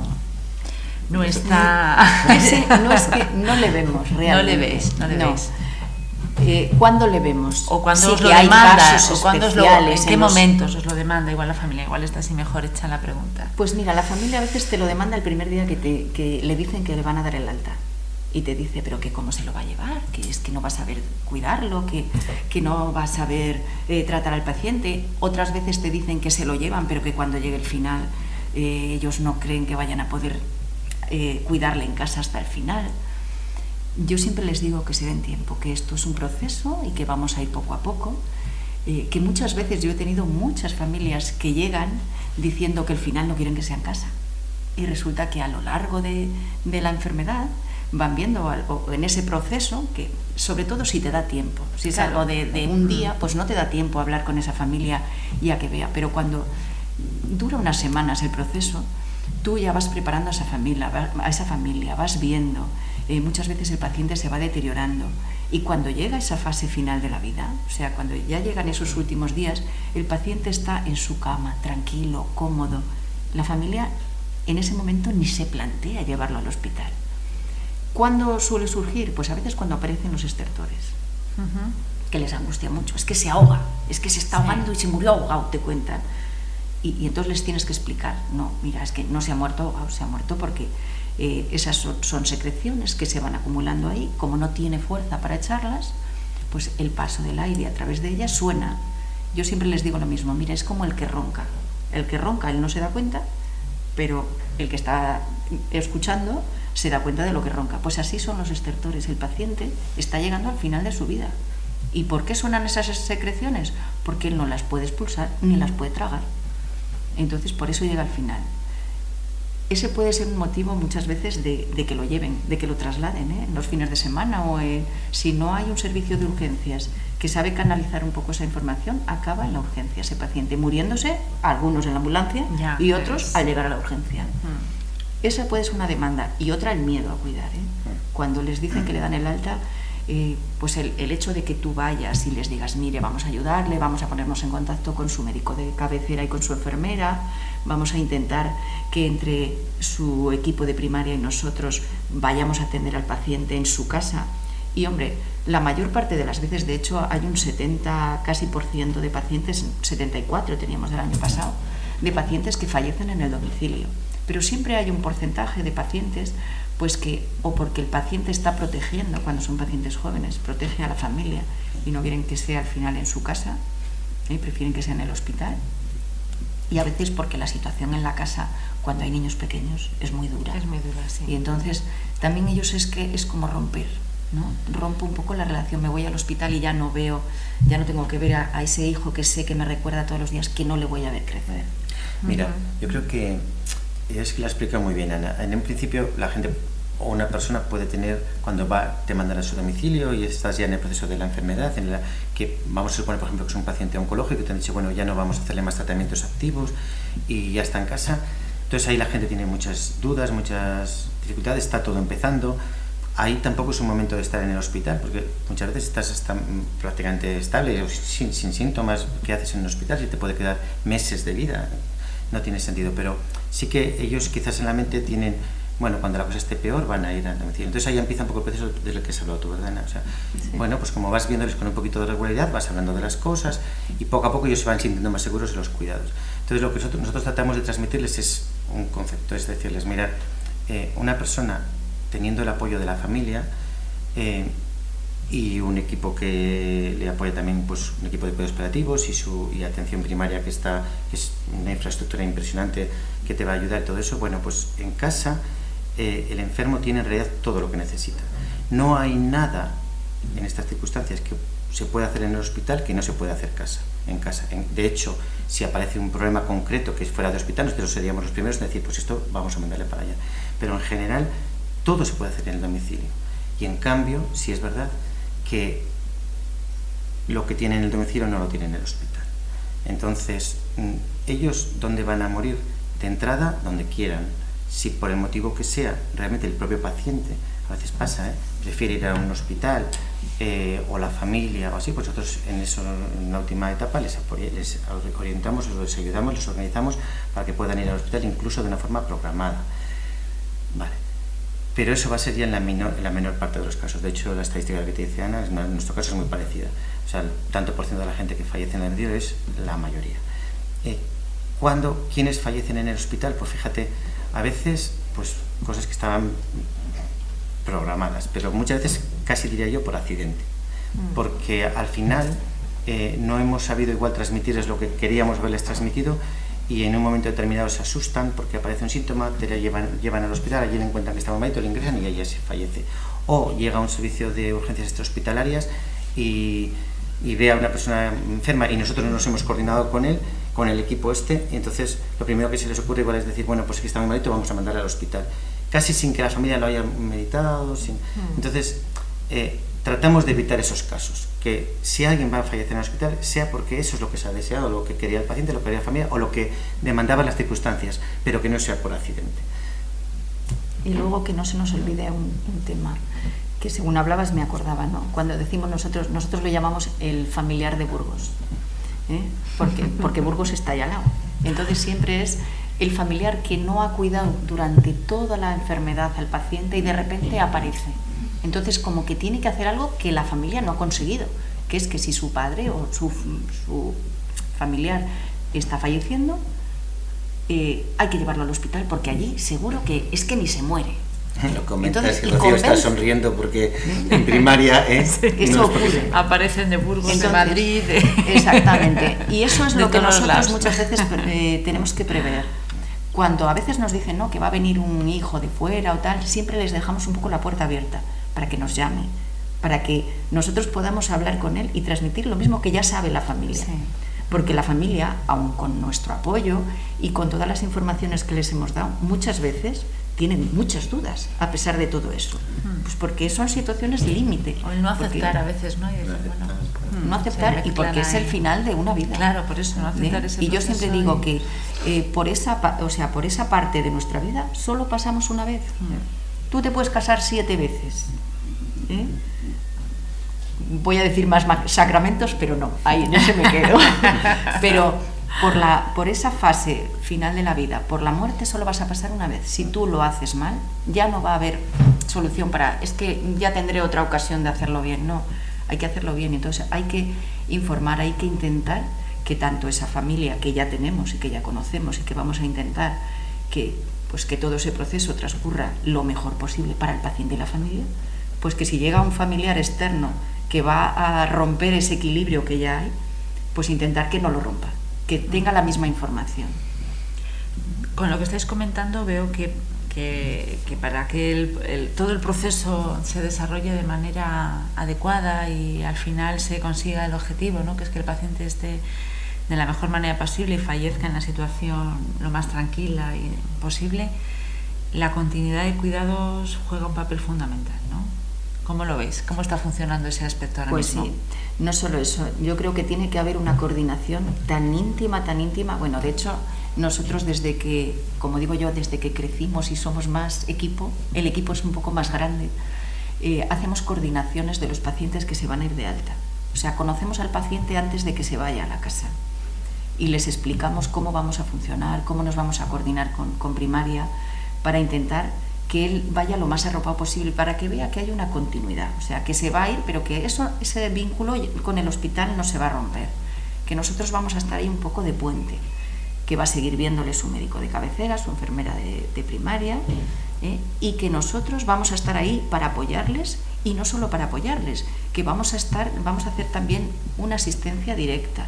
no está... Sí, no, es que no le vemos realmente. No le veis. ¿Cuándo le vemos? O cuando sí, os lo demanda, o cuando en qué momentos os lo demanda igual la familia, igual está así mejor hecha la pregunta. Pues mira, la familia a veces te lo demanda el primer día que le dicen que le van a dar el alta. Y te dice, pero que cómo se lo va a llevar, que es que no va a saber cuidarlo, que no va a saber tratar al paciente. Otras veces te dicen que se lo llevan, pero que cuando llegue el final ellos no creen que vayan a poder cuidarle en casa hasta el final. Yo siempre les digo que se den tiempo, que esto es un proceso y que vamos a ir poco a poco, que muchas veces yo he tenido muchas familias que llegan diciendo que al final no quieren que sea en casa y resulta que a lo largo de la enfermedad van viendo algo en ese proceso que, sobre todo si te da tiempo, si es algo de un día, pues no te da tiempo a hablar con esa familia y a que vea, pero cuando dura unas semanas el proceso, tú ya vas preparando a esa familia, vas viendo, muchas veces el paciente se va deteriorando y cuando llega esa fase final de la vida, o sea, cuando ya llegan esos últimos días, el paciente está en su cama, tranquilo, cómodo, la familia en ese momento ni se plantea llevarlo al hospital. ¿Cuándo suele surgir? Pues a veces cuando aparecen los estertores, que les angustia mucho, es que se ahoga, es que se está ahogando y se murió ahogado, te cuentan. Y entonces les tienes que explicar, no, mira, es que no se ha muerto ahogado, se ha muerto porque esas son secreciones que se van acumulando ahí, como no tiene fuerza para echarlas, pues el paso del aire a través de ellas suena. Yo siempre les digo lo mismo, mira, es como el que ronca, él no se da cuenta, pero el que está escuchando se da cuenta de lo que ronca. Pues así son los estertores, el paciente está llegando al final de su vida. ¿Y por qué suenan esas secreciones? Porque él no las puede expulsar ni las puede tragar. Entonces por eso llega al final. Ese puede ser un motivo muchas veces de que lo lleven, de que lo trasladen en los fines de semana o si no hay un servicio de urgencias que sabe canalizar un poco esa información, acaba en la urgencia ese paciente, muriéndose, algunos en la ambulancia y otros al llegar a la urgencia. Esa puede ser una demanda y otra el miedo a cuidar. Cuando les dicen que le dan el alta, pues el hecho de que tú vayas y les digas, mire, vamos a ayudarle, vamos a ponernos en contacto con su médico de cabecera y con su enfermera, vamos a intentar que entre su equipo de primaria y nosotros vayamos a atender al paciente en su casa. Y hombre, la mayor parte de las veces, de hecho, hay un 70% casi de pacientes, 74 teníamos del año pasado, de pacientes que fallecen en el domicilio. Pero siempre hay un porcentaje de pacientes pues que, o porque el paciente está protegiendo, cuando son pacientes jóvenes, protege a la familia y no quieren que sea al final en su casa, prefieren que sea en el hospital. Y a veces porque la situación en la casa, cuando hay niños pequeños, es muy dura. Es muy dura, sí. Y entonces también ellos es como romper, ¿no? Rompo un poco la relación, me voy al hospital y ya no tengo que ver a ese hijo que sé que me recuerda todos los días que no le voy a ver crecer. Mira, yo creo que es que la explica muy bien, Ana. En un principio la gente o una persona puede tener, cuando te mandan a su domicilio y estás ya en el proceso de la enfermedad, que vamos a suponer, por ejemplo, que es un paciente oncológico y te han dicho, bueno, ya no vamos a hacerle más tratamientos activos y ya está en casa. Entonces ahí la gente tiene muchas dudas, muchas dificultades, está todo empezando. Ahí tampoco es un momento de estar en el hospital, porque muchas veces estás prácticamente estable, sin síntomas. ¿Qué haces en un hospital? Si te puede quedar meses de vida, no tiene sentido. Pero sí que ellos quizás en la mente tienen bueno, cuando la cosa esté peor van a ir al domicilio. Entonces ahí empieza un poco el proceso del que has hablado tú, ¿verdad, Ana? O sea, sí. Bueno, pues como vas viéndoles con un poquito de regularidad, vas hablando de las cosas y poco a poco ellos se van sintiendo más seguros de los cuidados. Entonces lo que nosotros tratamos de transmitirles es un concepto, es decirles, mirad, una persona teniendo el apoyo de la familia y un equipo que le apoya también, pues un equipo de cuidados paliativos y atención primaria que es una infraestructura impresionante que te va a ayudar y todo eso, bueno, pues en casa el enfermo tiene en realidad todo lo que necesita. No hay nada en estas circunstancias que se puede hacer en el hospital que no se puede hacer en casa. De hecho, si aparece un problema concreto que es fuera de hospital, nosotros seríamos los primeros en decir, pues esto vamos a mandarle para allá. Pero en general, todo se puede hacer en el domicilio. Y en cambio, sí es verdad que lo que tienen en el domicilio no lo tienen en el hospital. Entonces, ellos, ¿dónde van a morir? De entrada, donde quieran. Si por el motivo que sea, realmente el propio paciente, a veces pasa, prefiere ir a un hospital o la familia o así, pues nosotros en la última etapa les orientamos, les ayudamos, les organizamos para que puedan ir al hospital incluso de una forma programada. Vale. Pero eso va a ser ya en la menor parte de los casos. De hecho, la estadística que te dice Ana, en nuestro caso es muy parecida. O sea, el tanto por ciento de la gente que fallece en el domicilio es la mayoría. ¿Quiénes fallecen en el hospital? Pues fíjate, a veces pues cosas que estaban programadas, pero muchas veces casi diría yo por accidente, porque al final no hemos sabido igual transmitirles lo que queríamos verles transmitido y en un momento determinado se asustan porque aparece un síntoma, te la llevan al hospital, allí le encuentran que está muy malito, le ingresan y ella se fallece. O llega a un servicio de urgencias extrahospitalarias y ve a una persona enferma y nosotros nos hemos coordinado con él, con el equipo y entonces lo primero que se les ocurre igual es decir, bueno, pues que está muy malito, vamos a mandar al hospital, casi sin que la familia lo haya meditado, entonces tratamos de evitar esos casos, que si alguien va a fallecer en el hospital, sea porque eso es lo que se ha deseado, lo que quería el paciente, lo que quería la familia o lo que demandaban las circunstancias, pero que no sea por accidente. Y luego que no se nos olvide un tema que según hablabas me acordaba, ¿no? Cuando decimos nosotros lo llamamos el familiar de Burgos, porque Burgos está allá al lado. Entonces siempre es el familiar que no ha cuidado durante toda la enfermedad al paciente y de repente aparece. Entonces como que tiene que hacer algo que la familia no ha conseguido, que es que si su padre o su familiar está falleciendo, hay que llevarlo al hospital porque allí seguro que es que ni se muere. Lo comentas. Entonces, y Rocío está sonriendo porque en primaria eso ocurre. Aparecen de Burgos, entonces, de Madrid. Exactamente. Y eso es lo que nosotros muchas veces tenemos que prever. Cuando a veces nos dicen, ¿no?, que va a venir un hijo de fuera o tal, siempre les dejamos un poco la puerta abierta para que nos llame, para que nosotros podamos hablar con él y transmitir lo mismo que ya sabe la familia. Sí. Porque la familia, aun con nuestro apoyo y con todas las informaciones que les hemos dado, muchas veces tienen muchas dudas a pesar de todo eso, pues porque son situaciones límite. O el no aceptar a veces, ¿no? No aceptar, y porque es el final de una vida. Claro, por eso no aceptar ese proceso. Y yo siempre digo que por esa parte de nuestra vida solo pasamos una vez. Tú te puedes casar 7 veces. Voy a decir más sacramentos, pero no, ahí no se me quedo. Pero por esa fase final de la vida, por la muerte solo vas a pasar una vez. Si tú lo haces mal, ya no va a haber solución es que ya tendré otra ocasión de hacerlo bien. No, hay que hacerlo bien. Entonces hay que informar, hay que intentar que tanto esa familia que ya tenemos y que ya conocemos y que vamos a intentar que todo ese proceso transcurra lo mejor posible para el paciente y la familia, pues que si llega un familiar externo que va a romper ese equilibrio que ya hay, pues intentar que no lo rompa, que tenga la misma información. Con lo que estáis comentando veo que para que todo el proceso se desarrolle de manera adecuada y al final se consiga el objetivo, ¿no?, que es que el paciente esté de la mejor manera posible y fallezca en la situación lo más tranquila posible, la continuidad de cuidados juega un papel fundamental, ¿no? ¿Cómo lo veis? ¿Cómo está funcionando ese aspecto ahora mismo? Pues sí, no solo eso, yo creo que tiene que haber una coordinación tan íntima, bueno, de hecho, nosotros desde que crecimos y somos más equipo, el equipo es un poco más grande, hacemos coordinaciones de los pacientes que se van a ir de alta. O sea, conocemos al paciente antes de que se vaya a la casa y les explicamos cómo vamos a funcionar, cómo nos vamos a coordinar con primaria para intentar que él vaya lo más arropado posible para que vea que hay una continuidad, o sea, que se va a ir, pero que ese vínculo con el hospital no se va a romper, que nosotros vamos a estar ahí un poco de puente, que va a seguir viéndole su médico de cabecera, su enfermera de primaria, y que nosotros vamos a estar ahí para apoyarles, y no solo para apoyarles, que vamos a hacer también una asistencia directa,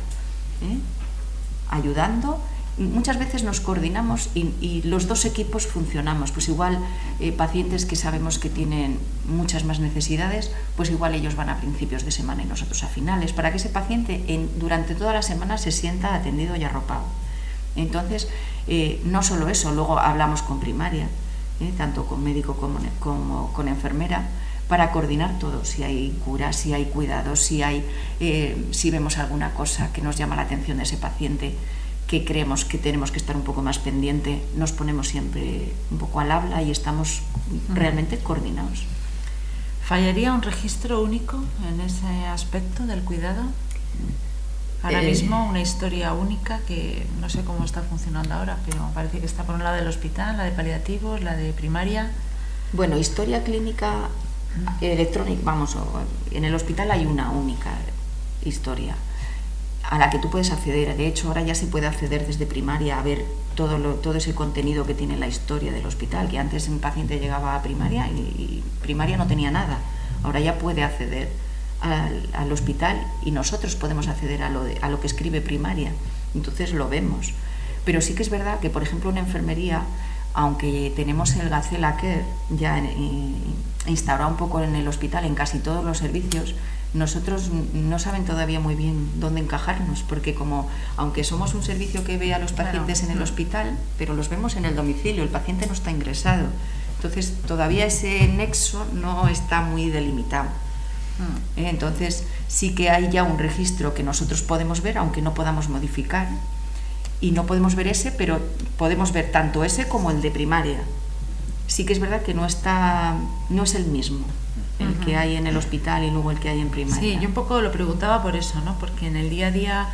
ayudando. Muchas veces nos coordinamos y los dos equipos funcionamos, pues igual pacientes que sabemos que tienen muchas más necesidades, pues igual ellos van a principios de semana y nosotros a finales, para que ese paciente durante toda la semana se sienta atendido y arropado. Entonces, no solo eso, luego hablamos con primaria, tanto con médico como con enfermera, para coordinar todo, si hay cura, si hay cuidados, si vemos alguna cosa que nos llama la atención de ese paciente, que creemos que tenemos que estar un poco más pendiente, nos ponemos siempre un poco al habla y estamos realmente coordinados. ¿Fallaría un registro único en ese aspecto del cuidado? Ahora mismo una historia única que no sé cómo está funcionando ahora, pero parece que está por un lado del hospital, la de paliativos, la de primaria. Bueno, historia clínica electrónica, vamos, en el hospital hay una única historia a la que tú puedes acceder. De hecho, ahora ya se puede acceder desde primaria a ver todo ese contenido que tiene la historia del hospital, que antes un paciente llegaba a primaria y primaria no tenía nada. Ahora ya puede acceder al hospital y nosotros podemos acceder a lo que escribe primaria. Entonces lo vemos. Pero sí que es verdad que, por ejemplo, en enfermería, aunque tenemos el Gacela Care ya instaurado un poco en el hospital, en casi todos los servicios, nosotros no saben todavía muy bien dónde encajarnos, porque aunque somos un servicio que ve a los pacientes en el hospital, pero los vemos en el domicilio, el paciente no está ingresado. Entonces todavía ese nexo no está muy delimitado. Entonces sí que hay ya un registro que nosotros podemos ver, aunque no podamos modificar, y no podemos ver ese, pero podemos ver tanto ese como el de primaria. Sí que es verdad que no es el mismo el que hay en el hospital y luego el que hay en primaria. Sí, yo un poco lo preguntaba por eso, ¿no? Porque en el día a día,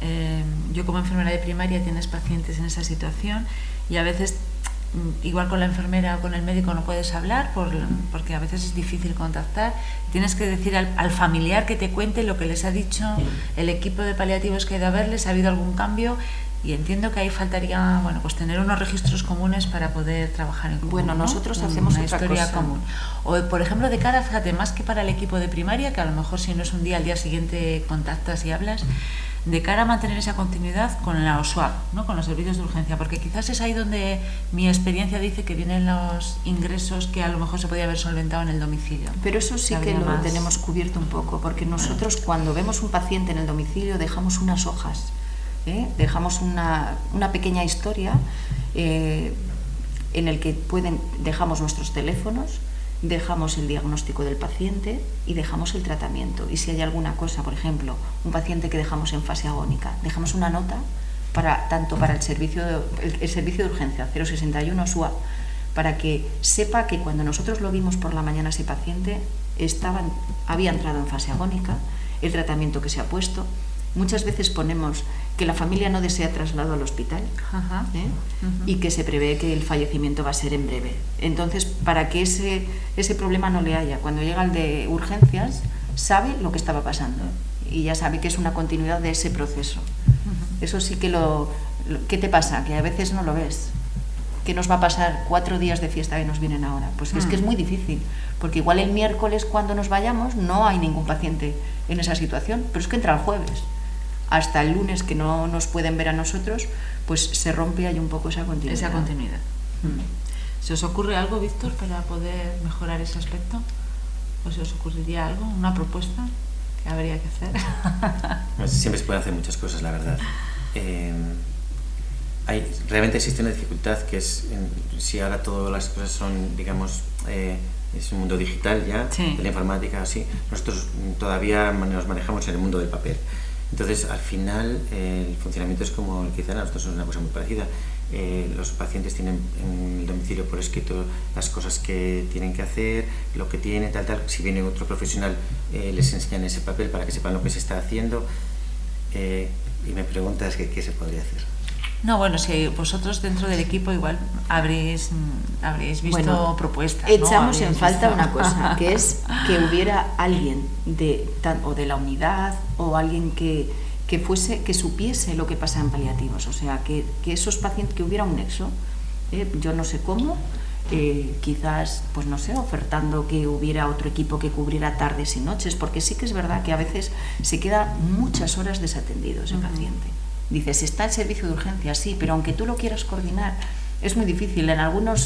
yo como enfermera de primaria tienes pacientes en esa situación y a veces, igual con la enfermera o con el médico no puedes hablar porque a veces es difícil contactar. Tienes que decir al familiar que te cuente lo que les ha dicho el equipo de paliativos que ha ido a verles, ha habido algún cambio. Y entiendo que ahí faltaría, pues tener unos registros comunes para poder trabajar en común. Bueno, nosotros hacemos una otra historia cosa común. O, por ejemplo, de cara, fíjate, más que para el equipo de primaria, que a lo mejor si no es un día, al día siguiente contactas y hablas, de cara a mantener esa continuidad con la OSUAP, ¿no? Con los servicios de urgencia, porque quizás es ahí donde mi experiencia dice que vienen los ingresos que a lo mejor se podía haber solventado en el domicilio. Pero eso sí que lo tenemos cubierto un poco, porque nosotros cuando vemos un paciente en el domicilio dejamos unas hojas. Dejamos una pequeña historia en el que dejamos nuestros teléfonos, dejamos el diagnóstico del paciente y dejamos el tratamiento. Y si hay alguna cosa, por ejemplo, un paciente que dejamos en fase agónica, dejamos una nota tanto para el servicio de urgencia 061 SUAP, para que sepa que cuando nosotros lo vimos por la mañana ese paciente había entrado en fase agónica, el tratamiento que se ha puesto. Muchas veces ponemos que la familia no desea traslado al hospital y que se prevé que el fallecimiento va a ser en breve. Entonces, para que ese problema no le haya, cuando llega el de urgencias, sabe lo que estaba pasando y ya sabe que es una continuidad de ese proceso. Eso sí que ¿qué te pasa? Que a veces no lo ves. ¿Qué nos va a pasar 4 días de fiesta que nos vienen ahora? Pues es que es muy difícil, porque igual el miércoles cuando nos vayamos no hay ningún paciente en esa situación, pero es que entra el jueves. Hasta el lunes que no nos pueden ver a nosotros, pues se rompe ahí un poco esa continuidad. ¿Se os ocurre algo, Víctor, para poder mejorar ese aspecto? ¿O se os ocurriría algo, una propuesta que habría que hacer? Siempre se pueden hacer muchas cosas, la verdad. Realmente existe una dificultad que es, si ahora todas las cosas son, digamos, es un mundo digital ya, de la informática, así, nosotros todavía nos manejamos en el mundo del papel. Entonces, al final, el funcionamiento es como el que dicen, nosotros es una cosa muy parecida. Los pacientes tienen en el domicilio por escrito las cosas que tienen que hacer, lo que tienen, tal. Si viene otro profesional, les enseñan ese papel para que sepan lo que se está haciendo. Y me preguntas qué se podría hacer. No, bueno, si vosotros dentro del equipo igual habréis visto propuestas, ¿no? Echamos en falta una cosa, que es que hubiera alguien o de la unidad o alguien que supiese lo que pasa en paliativos, o sea, que esos pacientes, que hubiera un nexo, yo no sé cómo, quizás, pues no sé, ofertando que hubiera otro equipo que cubriera tardes y noches, porque sí que es verdad que a veces se queda muchas horas desatendido ese paciente. Dices, está el servicio de urgencia, sí, pero aunque tú lo quieras coordinar, es muy difícil. En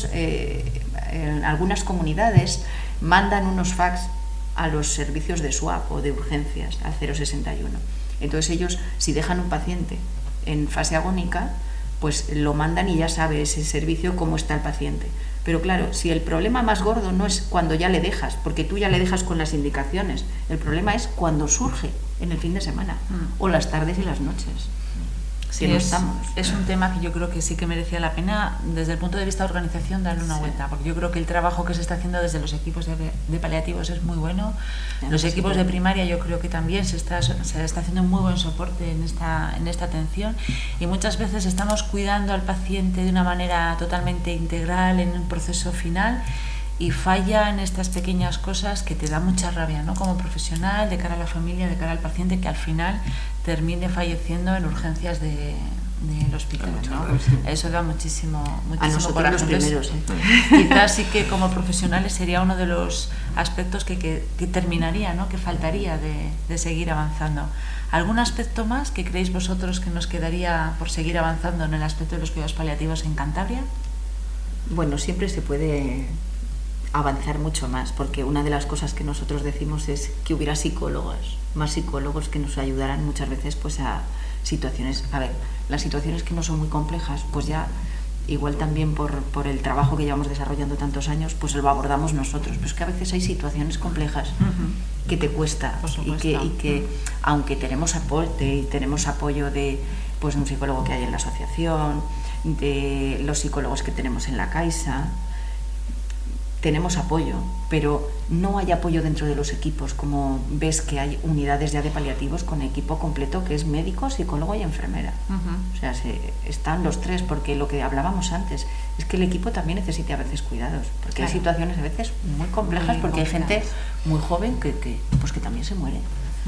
algunas comunidades mandan unos fax a los servicios de SWAP o de urgencias, al 061. Entonces ellos, si dejan un paciente en fase agónica, pues lo mandan y ya sabe ese servicio cómo está el paciente. Pero claro, si el problema más gordo no es cuando ya le dejas, porque tú ya le dejas con las indicaciones, el problema es cuando surge en el fin de semana o las tardes y las noches. Sí, es un tema que yo creo que sí que merecía la pena desde el punto de vista de organización darle una vuelta, porque yo creo que el trabajo que se está haciendo desde los equipos de paliativos es muy bueno. Los equipos de primaria yo creo que también se está haciendo un muy buen soporte en esta atención, y muchas veces estamos cuidando al paciente de una manera totalmente integral en un proceso final, y falla en estas pequeñas cosas que te da mucha rabia, ¿no? Como profesional, de cara a la familia, de cara al paciente, que al final termine falleciendo en urgencias del hospital, ¿no? Eso da muchísimo a nosotros coraje. Los primeros, Quizás sí que como profesionales sería uno de los aspectos que terminaría, ¿no? Que faltaría de seguir avanzando. ¿Algún aspecto más que creéis vosotros que nos quedaría por seguir avanzando en el aspecto de los cuidados paliativos en Cantabria? Bueno, siempre se puede avanzar mucho más, porque una de las cosas que nosotros decimos es que hubiera más psicólogos que nos ayudaran muchas veces pues a situaciones, las situaciones que no son muy complejas, pues ya igual también por el trabajo que llevamos desarrollando tantos años, pues lo abordamos nosotros, pero es que a veces hay situaciones complejas que te cuesta y que aunque tenemos aporte y tenemos apoyo de pues un psicólogo que hay en la asociación, de los psicólogos que tenemos en la Caixa, tenemos apoyo, pero no hay apoyo dentro de los equipos, como ves que hay unidades ya de paliativos con equipo completo que es médico, psicólogo y enfermera. O sea, están los tres, porque lo que hablábamos antes es que el equipo también necesita a veces cuidados, porque hay situaciones a veces muy complejas, porque hay gente muy joven que también se muere.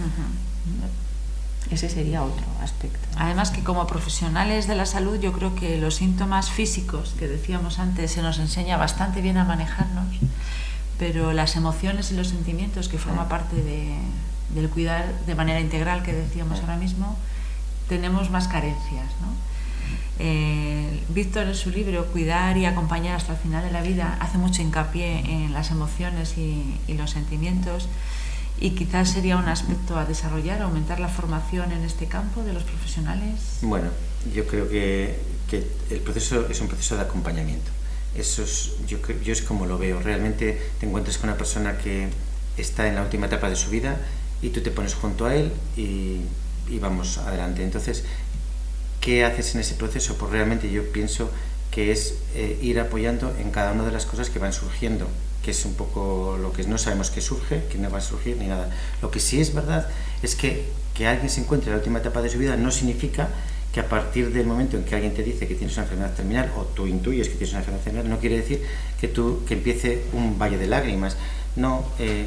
Ese sería otro aspecto. Además que como profesionales de la salud yo creo que los síntomas físicos que decíamos antes se nos enseña bastante bien a manejarnos, pero las emociones y los sentimientos que forman parte del cuidar de manera integral que decíamos ahora mismo, tenemos más carencias, ¿no? Víctor en su libro Cuidar y acompañar hasta el final de la vida hace mucho hincapié en las emociones y los sentimientos. Y quizás sería un aspecto a desarrollar, aumentar la formación en este campo de los profesionales. Bueno, yo creo que el proceso es un proceso de acompañamiento. Eso es, yo es como lo veo. Realmente te encuentras con una persona que está en la última etapa de su vida y tú te pones junto a él y vamos adelante. Entonces, ¿qué haces en ese proceso? Pues realmente yo pienso que es ir apoyando en cada una de las cosas que van surgiendo, que es un poco lo que no sabemos que surge, que no va a surgir ni nada. Lo que sí es verdad es que alguien se encuentre en la última etapa de su vida no significa que a partir del momento en que alguien te dice que tienes una enfermedad terminal o tú intuyes que tienes una enfermedad terminal, no quiere decir que empiece un valle de lágrimas. No,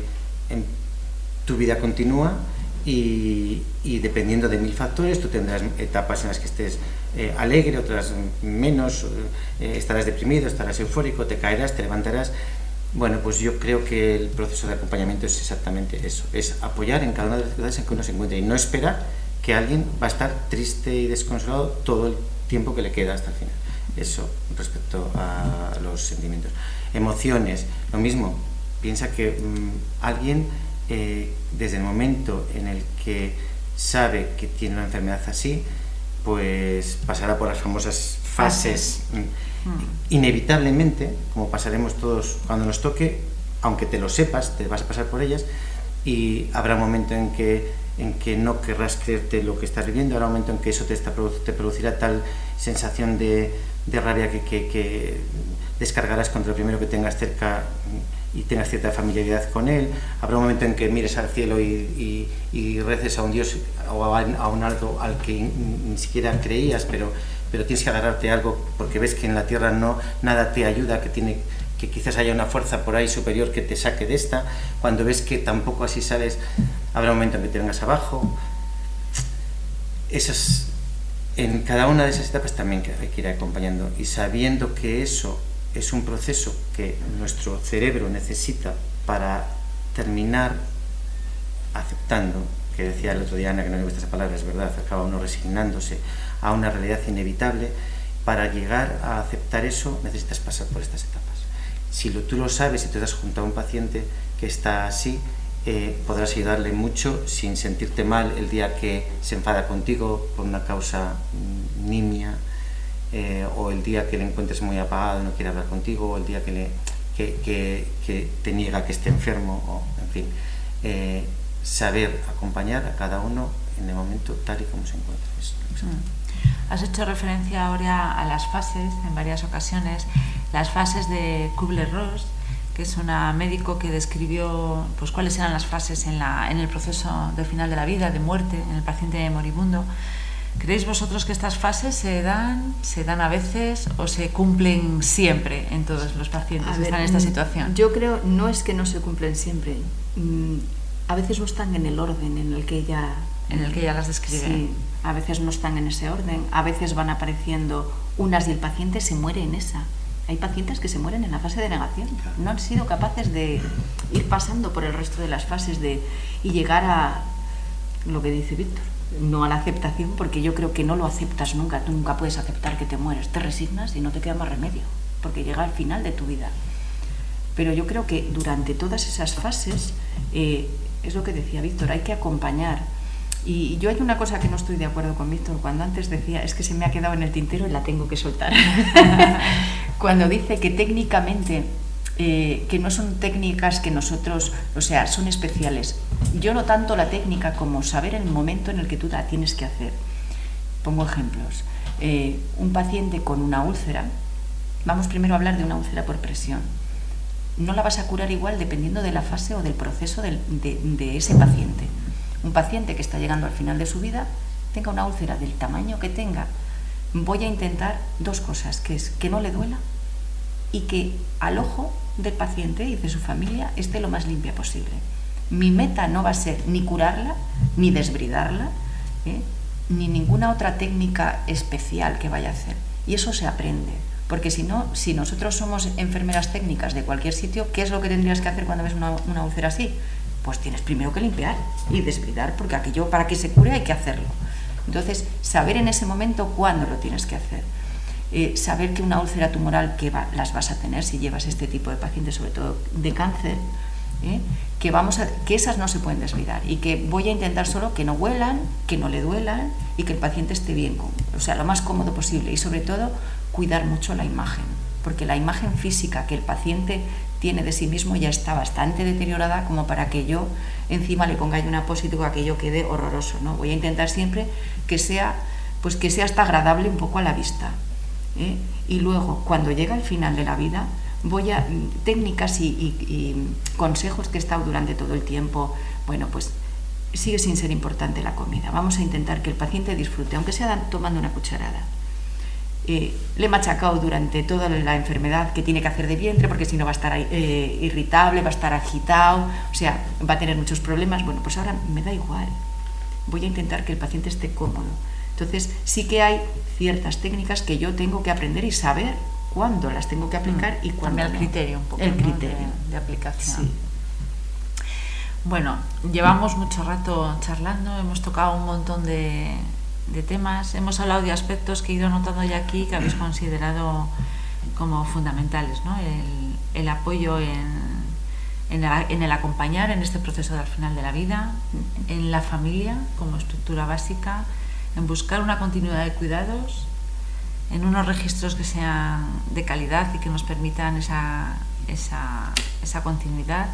tu vida continúa y dependiendo de 1000 factores tú tendrás etapas en las que estés alegre, otras menos, estarás deprimido, estarás eufórico, te caerás, te levantarás. Bueno, pues yo creo que el proceso de acompañamiento es exactamente eso, es apoyar en cada una de las ciudades en que uno se encuentre y no esperar que alguien va a estar triste y desconsolado todo el tiempo que le queda hasta el final. Eso respecto a los sentimientos. Emociones, lo mismo, piensa que alguien desde el momento en el que sabe que tiene una enfermedad así, pues pasará por las famosas fases. Inevitablemente, como pasaremos todos cuando nos toque, aunque te lo sepas, te vas a pasar por ellas y habrá un momento en que no querrás creerte lo que estás viviendo, habrá un momento en que eso te producirá tal sensación de rabia que descargarás contra el primero que tengas cerca y tengas cierta familiaridad con él, habrá un momento en que mires al cielo y reces a un Dios o a un algo al que ni siquiera creías, pero tienes que agarrarte a algo porque ves que en la tierra nada te ayuda, que quizás haya una fuerza por ahí superior que te saque de esta. Cuando ves que tampoco así sales, habrá un momento en que te vengas abajo. En cada una de esas etapas también hay que ir acompañando, y sabiendo que eso es un proceso que nuestro cerebro necesita para terminar aceptando, que decía el otro día Ana, que no me gusta esa palabra, es verdad, acaba uno resignándose a una realidad inevitable. Para llegar a aceptar eso necesitas pasar por estas etapas. Si tú lo sabes y te das junto a un paciente que está así, podrás ayudarle mucho sin sentirte mal el día que se enfada contigo por una causa nimia, o el día que le encuentres muy apagado y no quiere hablar contigo, o el día que te niega que esté enfermo, o en fin, saber acompañar a cada uno en el momento tal y como se encuentra. Has hecho referencia ahora a las fases en varias ocasiones, las fases de Kubler-Ross, que es una médico que describió pues cuáles eran las fases en el proceso del final de la vida, de muerte, en el paciente moribundo. ¿Creéis vosotros que estas fases se dan a veces o se cumplen siempre en todos los pacientes que están en esta situación? Yo creo, no es que no se cumplen siempre, a veces no están en el orden en el que ella las describe. Sí, a veces no están en ese orden, a veces van apareciendo unas y el paciente se muere en esa. Hay pacientes que se mueren en la fase de negación, no han sido capaces de ir pasando por el resto de las fases y llegar a lo que dice Víctor, no a la aceptación, porque yo creo que no lo aceptas nunca, tú nunca puedes aceptar que te mueres, te resignas y no te queda más remedio, porque llega al final de tu vida. Pero yo creo que durante todas esas fases, es lo que decía Víctor, hay que acompañar. Y yo hay una cosa que no estoy de acuerdo con Víctor, cuando antes decía, es que se me ha quedado en el tintero y la tengo que soltar, cuando dice que técnicamente, que no son técnicas que nosotros, o sea, son especiales. Yo no tanto la técnica como saber el momento en el que tú la tienes que hacer. Pongo ejemplos. Un paciente con una úlcera, vamos primero a hablar de una úlcera por presión. No la vas a curar igual dependiendo de la fase o del proceso de ese paciente. Un paciente que está llegando al final de su vida, tenga una úlcera del tamaño que tenga, voy a intentar dos cosas, que es que no le duela y que al ojo del paciente y de su familia esté lo más limpia posible. Mi meta no va a ser ni curarla, ni desbridarla, ni ninguna otra técnica especial que vaya a hacer. Y eso se aprende, porque si no, si nosotros somos enfermeras técnicas de cualquier sitio, ¿qué es lo que tendrías que hacer cuando ves una úlcera así? Pues tienes primero que limpiar y desbridar, porque aquello para que se cure hay que hacerlo. Entonces, saber en ese momento cuándo lo tienes que hacer. Saber que una úlcera tumoral las vas a tener si llevas este tipo de pacientes, sobre todo de cáncer, que esas no se pueden desbridar y que voy a intentar solo que no huelan, que no le duelan y que el paciente esté bien, o sea, lo más cómodo posible, y sobre todo cuidar mucho la imagen, porque la imagen física que el paciente tiene de sí mismo ya está bastante deteriorada como para que yo encima le ponga una apósito a que yo quede horroroso, ¿no? Voy a intentar siempre que sea hasta agradable un poco a la vista, y luego cuando llega al final de la vida voy a técnicas y consejos que he estado durante todo el tiempo. Bueno, pues sigue sin ser importante la comida, vamos a intentar que el paciente disfrute, aunque sea tomando una cucharada. Le he machacado durante toda la enfermedad que tiene que hacer de vientre, porque si no va a estar irritable, va a estar agitado, o sea, va a tener muchos problemas. Bueno, pues ahora me da igual, voy a intentar que el paciente esté cómodo. Entonces sí que hay ciertas técnicas que yo tengo que aprender y saber cuándo las tengo que aplicar y cuándo el criterio un poco, el criterio de aplicación. Sí. Bueno, llevamos mucho rato charlando, hemos tocado un montón de temas, hemos hablado de aspectos que he ido notando ya aquí que habéis considerado como fundamentales, ¿no? El apoyo en el acompañar en este proceso del final de la vida, en la familia como estructura básica, en buscar una continuidad de cuidados, en unos registros que sean de calidad y que nos permitan esa continuidad.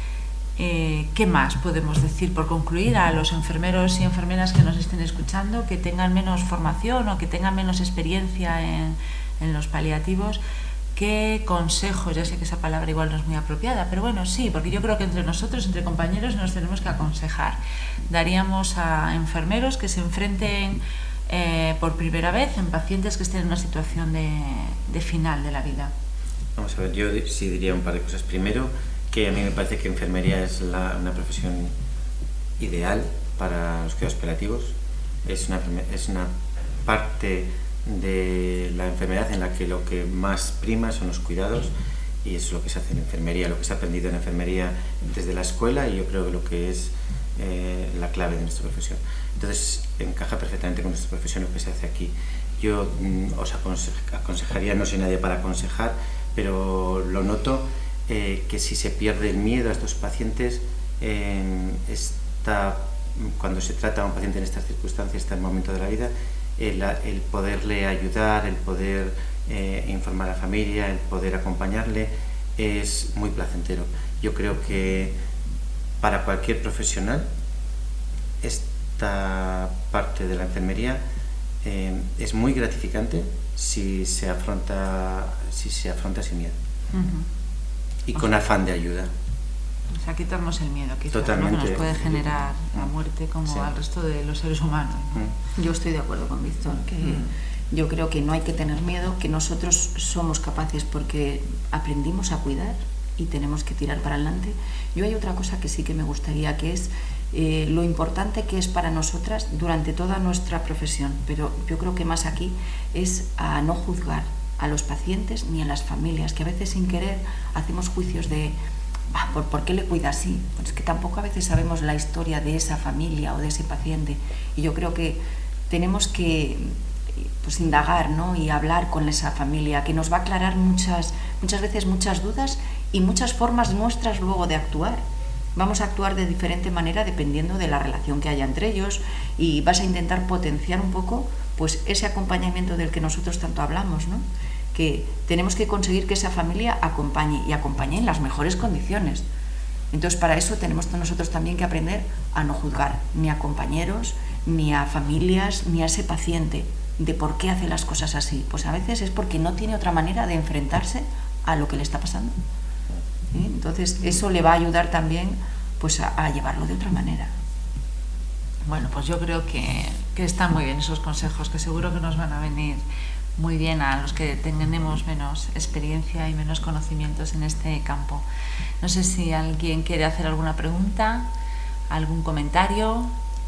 ¿Qué más podemos decir por concluir a los enfermeros y enfermeras que nos estén escuchando, que tengan menos formación o que tengan menos experiencia en los paliativos? ¿qué consejos, ya sé que esa palabra igual no es muy apropiada, pero bueno, sí, porque yo creo que entre nosotros, entre compañeros, nos tenemos que aconsejar, daríamos a enfermeros que se enfrenten por primera vez en pacientes que estén en una situación de final de la vida? Vamos a ver, yo sí diría un par de cosas. Primero, que a mí me parece que enfermería es una profesión ideal para los cuidados paliativos. Es una parte de la enfermedad en la que lo que más prima son los cuidados, y eso es lo que se hace en enfermería, lo que se ha aprendido en enfermería desde la escuela, y yo creo que lo que es la clave de nuestra profesión. Entonces encaja perfectamente con nuestra profesión lo que se hace aquí. Yo os aconsejaría, no soy nadie para aconsejar, pero lo noto, que si se pierde el miedo a estos pacientes, cuando se trata a un paciente en estas circunstancias, está el momento de la vida, el poderle ayudar, el poder informar a la familia, el poder acompañarle, es muy placentero. Yo creo que para cualquier profesional esta parte de la enfermería es muy gratificante si se afronta sin miedo. Y con afán de ayuda. O sea, quitarnos el miedo, quizás, totalmente, ¿no? Que nos puede generar la muerte como al resto de los seres humanos, ¿no? Yo estoy de acuerdo con Víctor, que yo creo que no hay que tener miedo, que nosotros somos capaces porque aprendimos a cuidar y tenemos que tirar para adelante. Yo hay otra cosa que sí que me gustaría, que es lo importante que es para nosotras durante toda nuestra profesión, pero yo creo que más aquí es a no juzgar a los pacientes ni a las familias, que a veces sin querer hacemos juicios de ¿por qué le cuida así? Pues es que tampoco a veces sabemos la historia de esa familia o de ese paciente, y yo creo que tenemos que indagar, ¿no? Y hablar con esa familia, que nos va a aclarar muchas veces muchas dudas y muchas formas nuestras luego de actuar. Vamos a actuar de diferente manera dependiendo de la relación que haya entre ellos, y vas a intentar potenciar un poco pues ese acompañamiento del que nosotros tanto hablamos, ¿no? Que tenemos que conseguir que esa familia acompañe en las mejores condiciones. Entonces, para eso tenemos nosotros también que aprender a no juzgar ni a compañeros, ni a familias, ni a ese paciente de por qué hace las cosas así. Pues a veces es porque no tiene otra manera de enfrentarse a lo que le está pasando. Entonces, eso le va a ayudar también pues a llevarlo de otra manera. Bueno, pues yo creo que están muy bien esos consejos, que seguro que nos van a venir muy bien a los que tenemos menos experiencia y menos conocimientos en este campo. No sé si alguien quiere hacer alguna pregunta, algún comentario,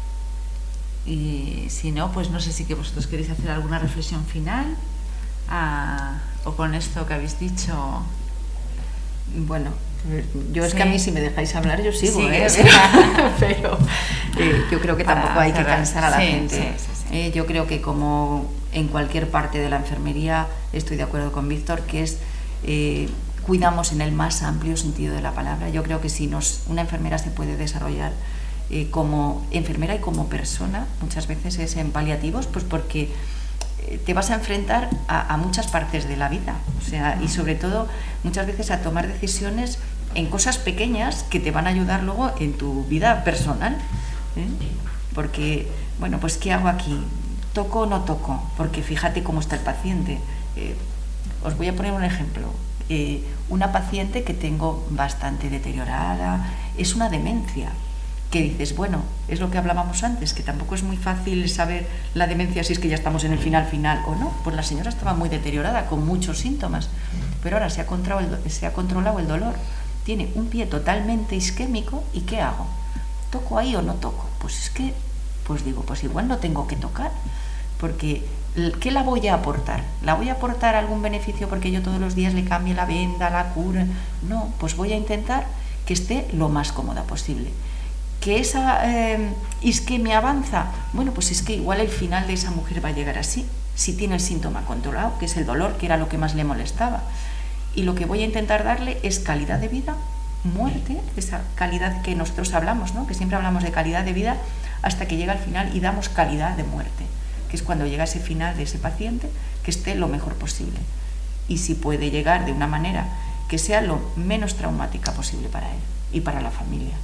y si no, pues no sé si que vosotros queréis hacer alguna reflexión final o con esto que habéis dicho. Bueno, yo es que a mí si me dejáis hablar yo sigo, pero yo creo que tampoco hay que cansar a la gente. Sí. Yo creo que como en cualquier parte de la enfermería, estoy de acuerdo con Víctor, que es cuidamos en el más amplio sentido de la palabra. Yo creo que si una enfermera se puede desarrollar como enfermera y como persona, muchas veces es en paliativos, pues porque te vas a enfrentar a muchas partes de la vida, o sea, y sobre todo muchas veces a tomar decisiones en cosas pequeñas que te van a ayudar luego en tu vida personal, porque, bueno, pues ¿qué hago aquí? ¿Toco o no toco? Porque fíjate cómo está el paciente. Os voy a poner un ejemplo. Una paciente que tengo bastante deteriorada, es una demencia, que dices, bueno, es lo que hablábamos antes, que tampoco es muy fácil saber la demencia si es que ya estamos en el final o no. Pues la señora estaba muy deteriorada, con muchos síntomas, pero ahora se ha controlado el dolor, tiene un pie totalmente isquémico, ¿y qué hago? ¿Toco ahí o no toco? Pues es que, pues digo, pues igual no tengo que tocar, porque ¿qué la voy a aportar? ¿La voy a aportar algún beneficio porque yo todos los días le cambie la venda, la cura? No, pues voy a intentar que esté lo más cómoda posible. ¿Que esa isquemia avanza? Bueno, pues es que igual el final de esa mujer va a llegar así, si tiene el síntoma controlado, que es el dolor, que era lo que más le molestaba. Y lo que voy a intentar darle es calidad de vida, muerte, esa calidad que nosotros hablamos, ¿no? Que siempre hablamos de calidad de vida hasta que llega al final y damos calidad de muerte, que es cuando llega ese final de ese paciente, que esté lo mejor posible. Y si puede llegar de una manera que sea lo menos traumática posible para él y para la familia.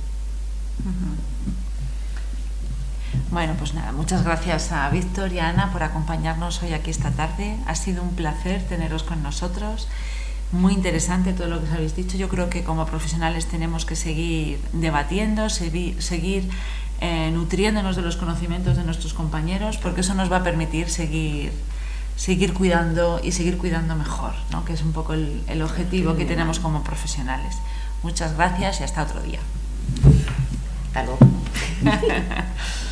Bueno, pues nada, muchas gracias a Víctor y a Ana por acompañarnos hoy aquí esta tarde. Ha sido un placer teneros con nosotros. Muy interesante todo lo que os habéis dicho. Yo creo que como profesionales tenemos que seguir debatiendo, seguir nutriéndonos de los conocimientos de nuestros compañeros, porque eso nos va a permitir seguir cuidando y seguir cuidando mejor, ¿no? Que es un poco el objetivo que tenemos como profesionales. Muchas gracias y hasta otro día. Hasta luego.